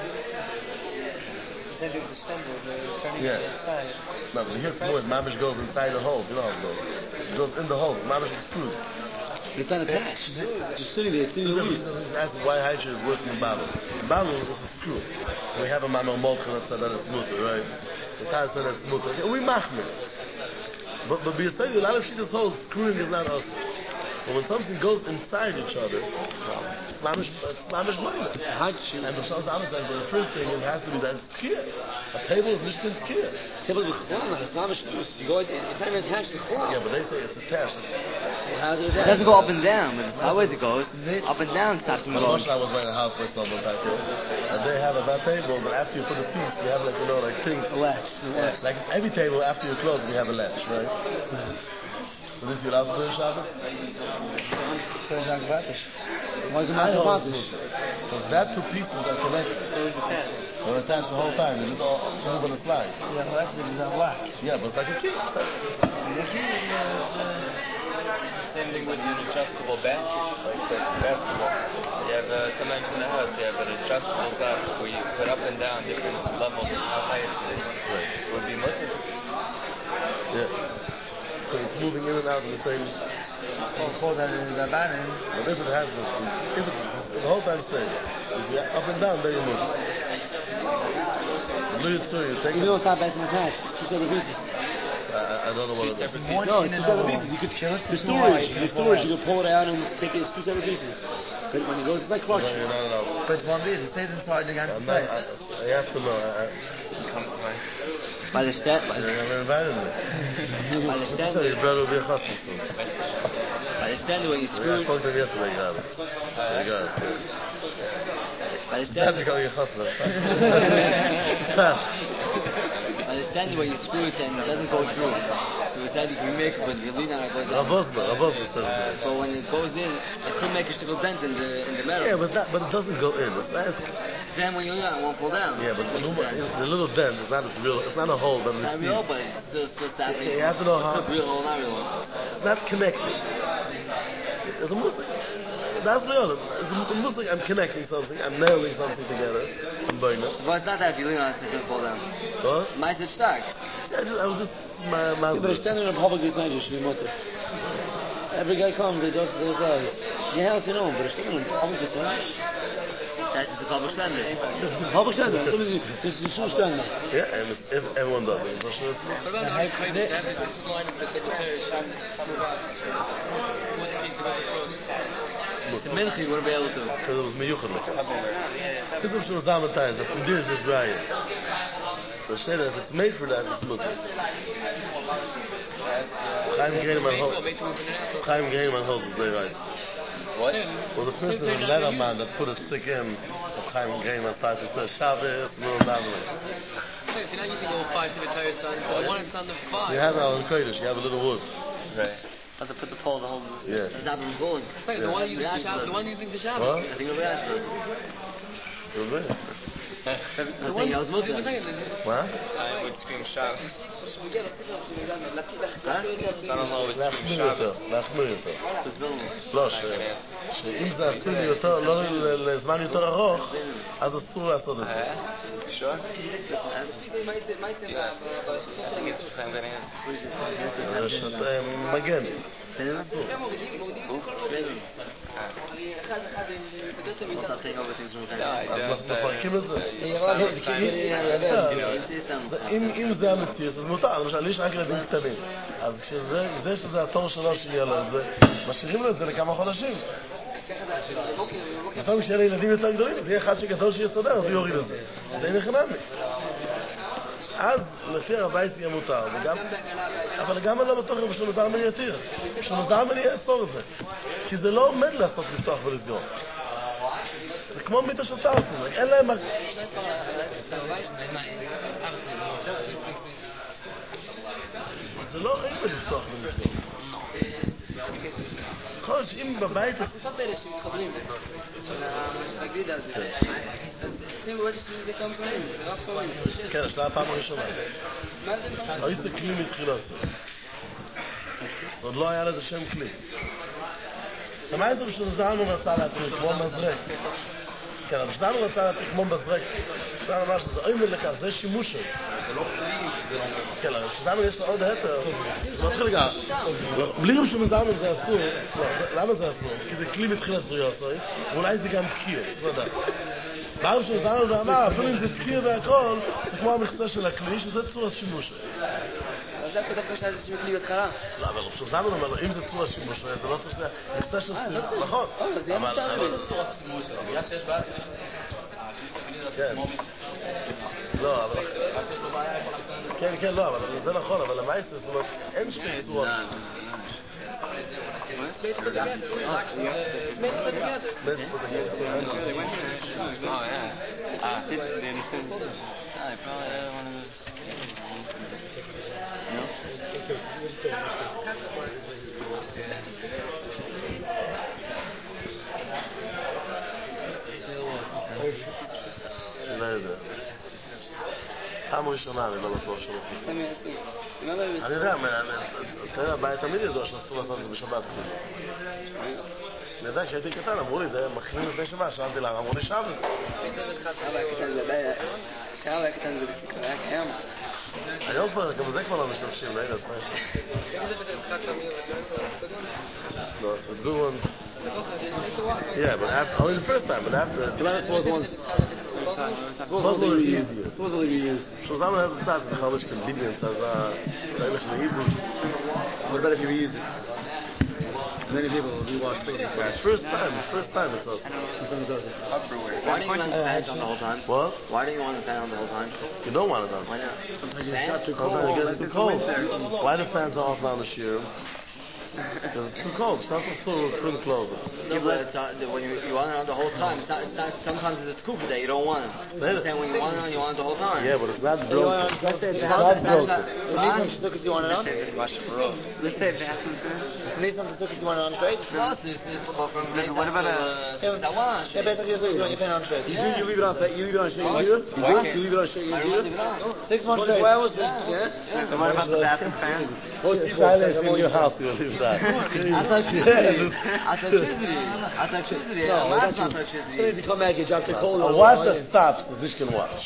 Yeah. No, but here it's more, mamish goes inside the hole. You know how it goes. It goes in the hole. Mamish excludes. It's not attached. It's sitting there. It's sitting there loose. That's why high chair is worse than Balu. Balu is a screw. So we have a mamel molcha that said that it's mutter, right? The Taz said that it's mutter. Okay, we machmir. But be a lot of shittas hold screwing is not us. But when something goes inside each other, it's mamish minor. And the Shal Zalman says the first thing it has to be that it's tkiyah. A table is mishkin tkiyah. Table with chol, it's not loose. You go, it's not even attached to chol. Yeah, but they say it's attached. How do It doesn't go up and down, but it's sideways it goes. Up and down it's not When going. I was buying a house myself one time, and they have at that table that after you put a piece, you have like things. A latch. Like every table after you close, we have a latch, right? So this you allowed to do in Shabbos? Why is it I not hold automatic? because that 2 pieces are connected. They're attached the whole time. They just all move on a slide. Yeah, well, that's a lock. Yeah, but it's like a key. Same thing with an adjustable basket, like for basketball. You have sometimes in the house you have an adjustable basket where you put up and down different levels of how high it is. It would be mutter. Yeah. So it's moving in and out of the same. Call that the banner. But if it has the whole time stays, if you up and down, then you move. You take You know it's not bad to attach. It's just other pieces. I don't know what it is. No, it's 2 separate pieces. You could kill it. The storage, you could pull it out and take it. It's 2 separate pieces. But when it goes, it's like clutch. No. But it's one piece. It stays inside the guy's place. I have to know. By the step. You're invited me. By the step. So you better be a chassid soon. By the stand when you I screw. spoke to him yesterday, got it. By the That's stand. because you're chassid. By the stand when you screw it and it doesn't go through. So it's like you can make it, but you lean on it, it goes down. Rabosna says that. But when it goes in, it could make a stickle dent in the metal. Yeah, but it doesn't go in. It's not. Then when you lean on it, it won't fall down. Yeah, but the little dent is not real. It's not a hole that we Not see. real, but it's still stopping. You have to know how. It's a real hole, not real hole. It's not connected. It's a musik. That's real. It's a musik. I'm connecting something. I'm nailing something together. I'm burning it. So, but it's not that if you lean on it, it's going to fall down. What? Mice is stark. I was just my. But a standing in public is not just motor. Every guy comes, they just say, "You have to know," but a standing in public is not. That's just a public standard. Public standard. This is a standard. Yeah, and if everyone does it, for sure. The Minchi wouldn't be able to. Because it was miyuchadlik. This is from Zama times. That from this right. So say that if it's made for that, it's mutter. Chaim Greineman holds it very right. What? Well, the person is a letterman that put a stick in of Chaim Greineman's title. It says Shabbos, no davening. If you're not using all 5 signatories, so the one that's on the 5. You have it on Kodesh. You have a little wood. Right. Have to put the pole to hold it. Yeah. It's not been pulling. The one using the Shabbos. What? I think it'll be accurate. Good way. I think I was looking at it. What? I would scream Shabbos. Huh? Son-in-law would scream Shabbos. להחמיר יותר. בזול. לא, שאם זה עשוי לי יותר, לא לזמן יותר ארוך, אז אסור לעשות את זה. Sure? Yes. I think it's Chaim Greineman. זה שאתה מגן. אז מפרקים את זה. אם זה המציאות, אז מותר. למשל, יש רק ילדים קטנים. אז כשזה שזה התור שלו שיהיה לו את זה, משאירים לו את זה לכמה חודשים. אז טוב, כשיהיה לילדים יותר גדולים, אז יהיה אחד שגדול שיסתדר, אז הוא יוריד את זה. זה אין נכנמי. אז לפי הבית יהיה מותר, אבל גם לא בטוח בשביל מזר מני יתיר. בשביל מזר מני יאסור את זה. כי זה לא עומד לעשות לפתוח ולסגור. זה כמו מיטה של סרסים, אין להם... זה לא עומד לפתוח ולסגור. יכול להיות שאם בבית... כן, השלה הפעם הראשונה. היית כלי מתחילה. עוד לא היה לזה שם כלי. למה זה בשביל זלמן רצה להתחיל כמו מזרק? כן, אבל זלמן רצה להתחיל כמו מזרק. זלמן אמר שזה עומד לכך, זה שימוש. זה לא כלי. כן, אבל זלמן יש לו עוד היתר. זה מתחיל לגע. בלי גם שמזלמן זה אסור. למה זה אסור? כי זה כלי מתחילת בריאוסוי, ואולי זה גם תקיע, זה ודאי. בערב של זלמן ואמר, אפילו אם זה תקיע והכל, זה כמו המכסה של הכלי, שזה צור השימוש. אז זה דווקא שזה כלי בהתחלה. לא, אבל רב שזמן אומר לו, אם זה צור השימוש, זה לא צור מכסה של סיר, נכון. זה יהיה מצב. בגלל שיש בעיה כן. לא, אבל... כן, כן, לא, אבל זה נכון, אבל המייסר, זאת אומרת, אין שתי צורות. לא יודע. פעם ראשונה אני לא בטוח שלא. אני יודע, תראה, הבית תמיד ידוע שאסור לעשות את זה בשבת. אני יודע, כשהייתי קטן אמרו לי, זה מכינים לפני שבת, שאלתי להם, אמרו לי שם. שעה קטן זה היה קיים. היום כבר, גם בזה כבר לא משתמשים, לא יודע, בסדר. No, so it's good ones. Yeah, but only the first time, but after... Supposedly reused. Supposedly reused. So I'm going to start with the Chalish convenience as What about if you reuse it? Many people rewash clothes. for the first time it's awesome. Why do you want the fans on the whole time? What? Why do you want the fan on the whole time? You don't want it on. Why not? Sometimes it's not too Sometimes cold. it gets too cold. Why the fans are off on the shear? Because it's too cold. It's not so thin clothes. Yeah, but it's not, when you want it on the whole time, it's not sometimes it's a scuba day, you don't want it. I'm saying when you want it on, you want it the whole time. Yeah, but it's not broken. It's not broken. Because you want it on? Wash it for all. Let's say bathroom first. Need something because you want it on straight? No, it's from What about I want Yeah, basically you want your pen on straight. Yeah. You leave it on straight. You leave it on straight. Why? You Why? leave it on straight. I don't want to leave it on. 6 months, 24 hours. Yeah. So what about the bathroom fan? Most people Silence in your house, you'll leave that. Electricity. No, That's not As electricity. soon as you come back, you drop the cold. A watch that stops is Nishkin watch.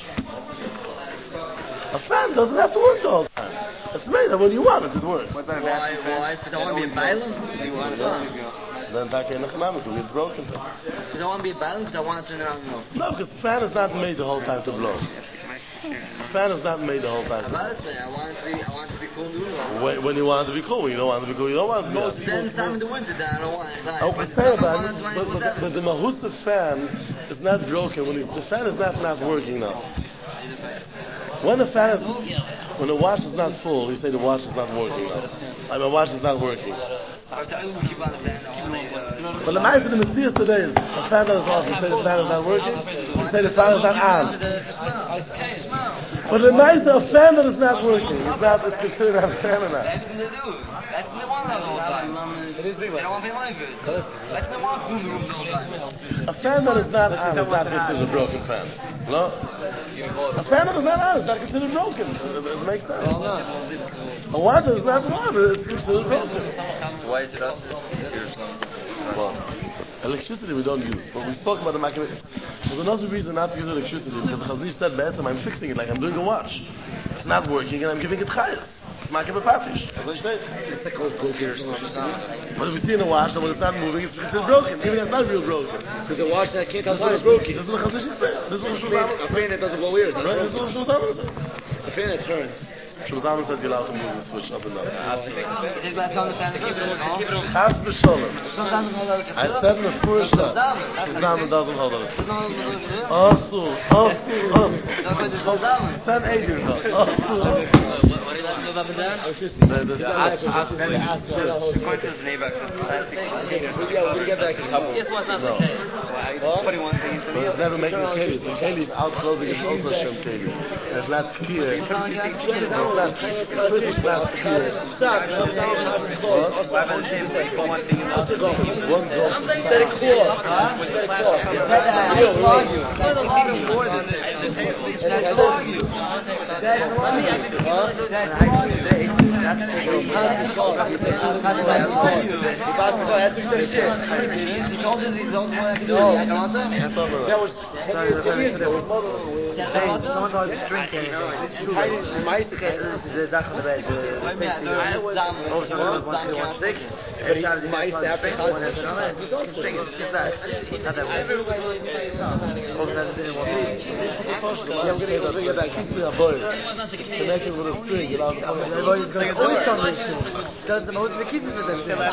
A fan doesn't have to work the whole time. It's made that when you want it, it works. What about a bathroom fan? Why? Because I want to be a violent? You want it on? Then back in the Chamam, because it's broken. Because I want to be a violent, because I want to turn around and go. No, because the fan is not made the whole time to blow. The fan is not made the whole time. I want it to be cool and When you want it to be cool, when you don't want it to be cool, you don't want it to be cool. Then it's time in the winter, then I don't want it. Oh, but say about it, but the Mahuta fan is not broken. The fan is not working now. When the fan is, when the wash is not full, you say the wash is not working now. I mean, the wash is not working. Keep on the fan all day. But the mice in the Messiah today is the fan that is off. You say the fan is not working. You say the fan is not on. But the mice a fan that is not working. It's considered a fan or not. That's what they do. That's what they want all the time. They don't want to pay money for it. That's what they want cool rooms all the time. A fan that is not on is not considered a broken fan. No? A fan that is not on is not considered broken. It makes sense. A water is not water. It's considered broken. So why is it us? Well, electricity we don't use. But we spoke about the makabit. There's another reason not to use electricity because the Chaznish said, "Be'etzem, I'm fixing it like I'm doing a watch. It's not working and I'm giving it chayas. It's makabit patish." It's like old broken. But if we see in a watch that when it's not moving, it's considered broken. Even if it's not real broken. Because the watch that can't tell time is broken. This is what Chaznish said. This is what Shulzam A fan that doesn't go weird. said. This is what Shulzam said. A fan that turns. Shulzam says you're allowed to move and switch up and down. Just let it on the fan to keep it on. Chas b'sholem. Sometimes it's not like I said in the first shot, Shulzam doesn't hold on. Asu. Sen 8 years old. What do you like to move up and down? Going to the neighbor. Yeah, we're gonna get back to the Yes, what's not the case? 21 things. But it's never making a Keli. The Keli is out closing is also Shem Keli. And it's not Kiyah. It's not Kiyah. Why about the same thing? One thing is also One goes. Let it cool off. Let it cool off. Someone called the string came. The Zach on the bed. But he might have to cause it. I'm going to go bring it back. Keep me a boy. Connect it with a string. You know, Everybody's going to always come to the school. The kids is with the string.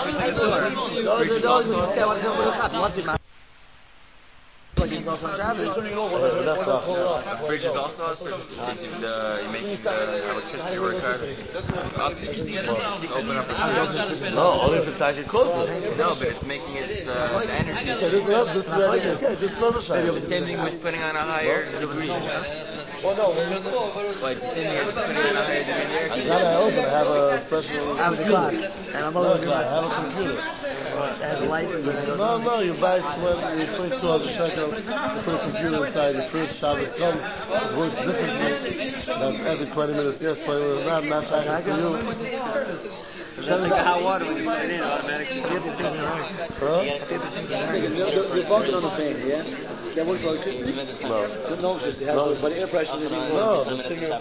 Bridge is also us, you make the electricity work harder. Open up a no, only if it's like a code. No, but it's making it the energy. This is another side. Same thing with putting on a higher degree. Well, no. Like the same thing as putting on a higher degree. I got it open. I have a special I have the clock. And I'm always I have a computer. it has lights. No, you buy it when you pay 200 shekels, you put a computer inside, your first Shabbos comes, it works differently. That's every 20 minutes, yes, 20 minutes, not shocking to you. It doesn't make hot water when you put it in automatically. Huh? You're bumping on the fan, yeah? That works for electricity? No. No electricity. But the air pressure is No, the singer,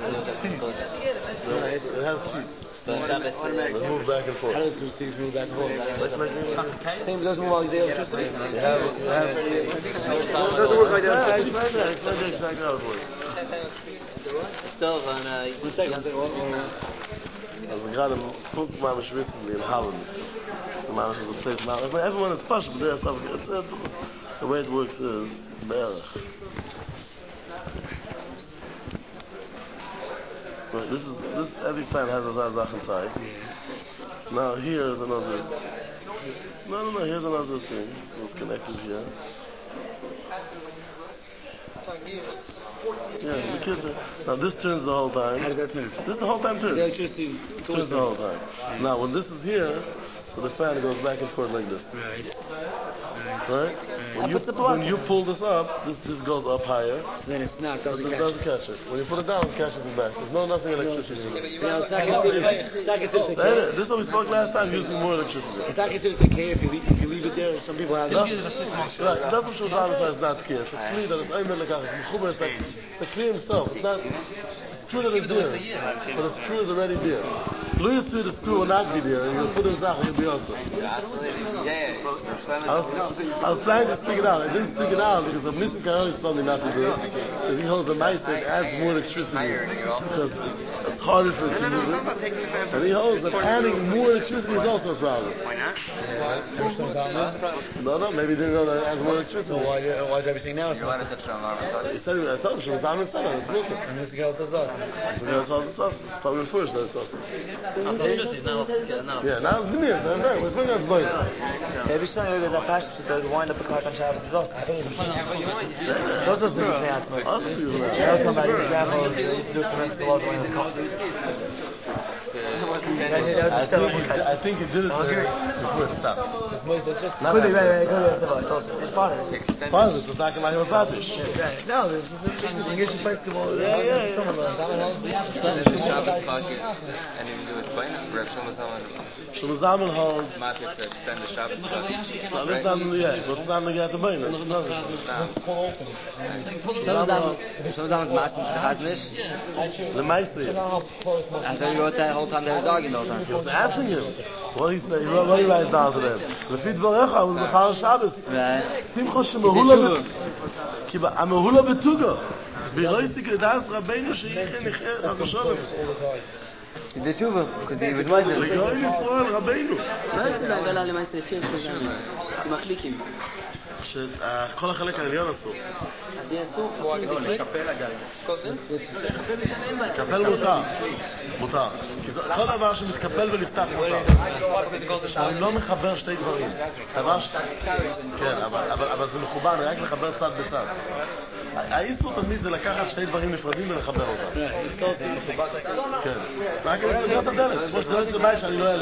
it has teeth. They move back and forth. How does these move back and forth? Like Same doesn't move all the electricity? you have Doesn't work like that. I explained exactly how it works. Still, Also gerade im Punkt mal schwitzen in Holland. So man is a place now. Everyone is possible, but there's stuff. The way it works is better. Right, this every sign has a Zach inside. Now here is another. No, here's another thing. It's connected here. Yeah, the kids are, now this turns the whole time. How does that turn? This the whole time turns. The electricity Turns the whole time. Now when this is here, so the fan goes back and forth like this. Right? When you pull this up, this goes up higher. So then it's not, But doesn't this doesn't catch it. When you put it down, it catches it back. There's nothing electricity. This is what we spoke last time, using more electricity. It's not considered the care if you leave it there. Some people have Right, that's what shows obviously is not care. It's a clean that it's aimed like it's a clean himself. It's not, it's true that it's there, but it's true it's already there. Louis through the screw will not be there, and you'll put it back and you'll be also. I was trying to stick it out. I didn't stick it out because the missing Karoli told me not to do it. Because he holds the mice that adds more electricity. Because it's harder for it to move it. And he holds that adding more electricity is also a problem. Why not? No, maybe they didn't know that it adds more electricity. So why is everything now? He said, I told him, she was on the sun, it's Wilson. And this girl does that. That's all it's us. Told me first that it's us. No. Yeah, now it's me. What's going on? Boy. Every time you go to Pash, to wind up a car on Shabbos is us. Those are the things Us to you now. They'll come back to the scaffold, they used to do it for the laws when it comes. I think it did it before it stopped. Could be, it's part of it. Part of it, it's not going to be a No, this is a English festival. Yeah. And even do it by now. Reb Shlomo Zalman holds. Matic to extend the Shabbos. No, this doesn't yet. What's not going to get the money? Sometimes Martin Chadnish. The Meister. And then you wrote that whole time they were talking all the time. He was asking him. What he said, what he writes down to them. לפי דבריך, הוא זכר שבת. שמחו המהולה בתוגו. בירויסי כדאס רבינו שיחי נחיה חס ושלום. See the Tuva, because they would want it. לגאול ישראל רבינו. הגלה למעשה לפי המסוים, עם הקליקים. כל החלק העליון אסור. אז יהיה אסור, לקפל מותר. כל דבר שמתקפל ולפתח מותר. אני לא מחבר שתי דברים. כן, אבל זה מכובן, רק לחבר צד בצד. האיסור תמיד זה לקחת שתי דברים נפרדים ולחבר אותם. כן. רק לסגור את הדלת, כמו שדלת של בית שאני לא אעלה.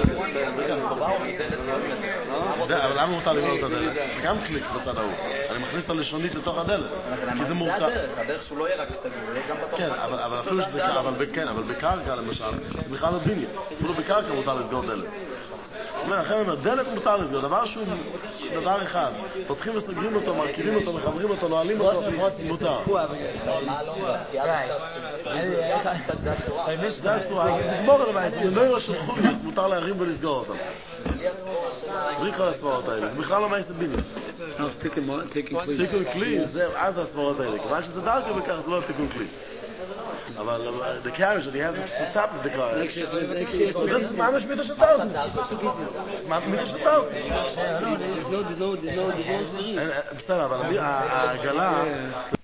אבל למה מותר לגרור את הדלת? זה גם קליק בצד ההוא. אני מכניס את הלשונית לתוך הדלת. כי זה מורכב. הדרך שהוא לא יהיה רק סתגור, הוא יהיה גם בתוך... כן, אבל אפילו אבל בקרקע למשל, זה בכלל לא בניין. אפילו בקרקע מותר לסגור דלת. לכן אני אומר, דלת מותר לסגור, דבר שהוא דבר אחד. פותחים וסגרים אותו, מרכיבים אותו, מחברים אותו, נועלים אותו, מותר. זה הצורה, נגמור על הבית, במאיר של חוליות, מותר להרים ולסגור אותם. בלי כל הסברות האלה, זה בכלל לא מעשת בניין. תיקון כלי, זה אז הסברות האלה, כיוון שזה דרכו בכך, זה לא תיקון כלי. אבל the carriage that he has to stop with the car. It's ממש מידה של טאוזן. It's מידה של טאוזן. בסדר, אבל העגלה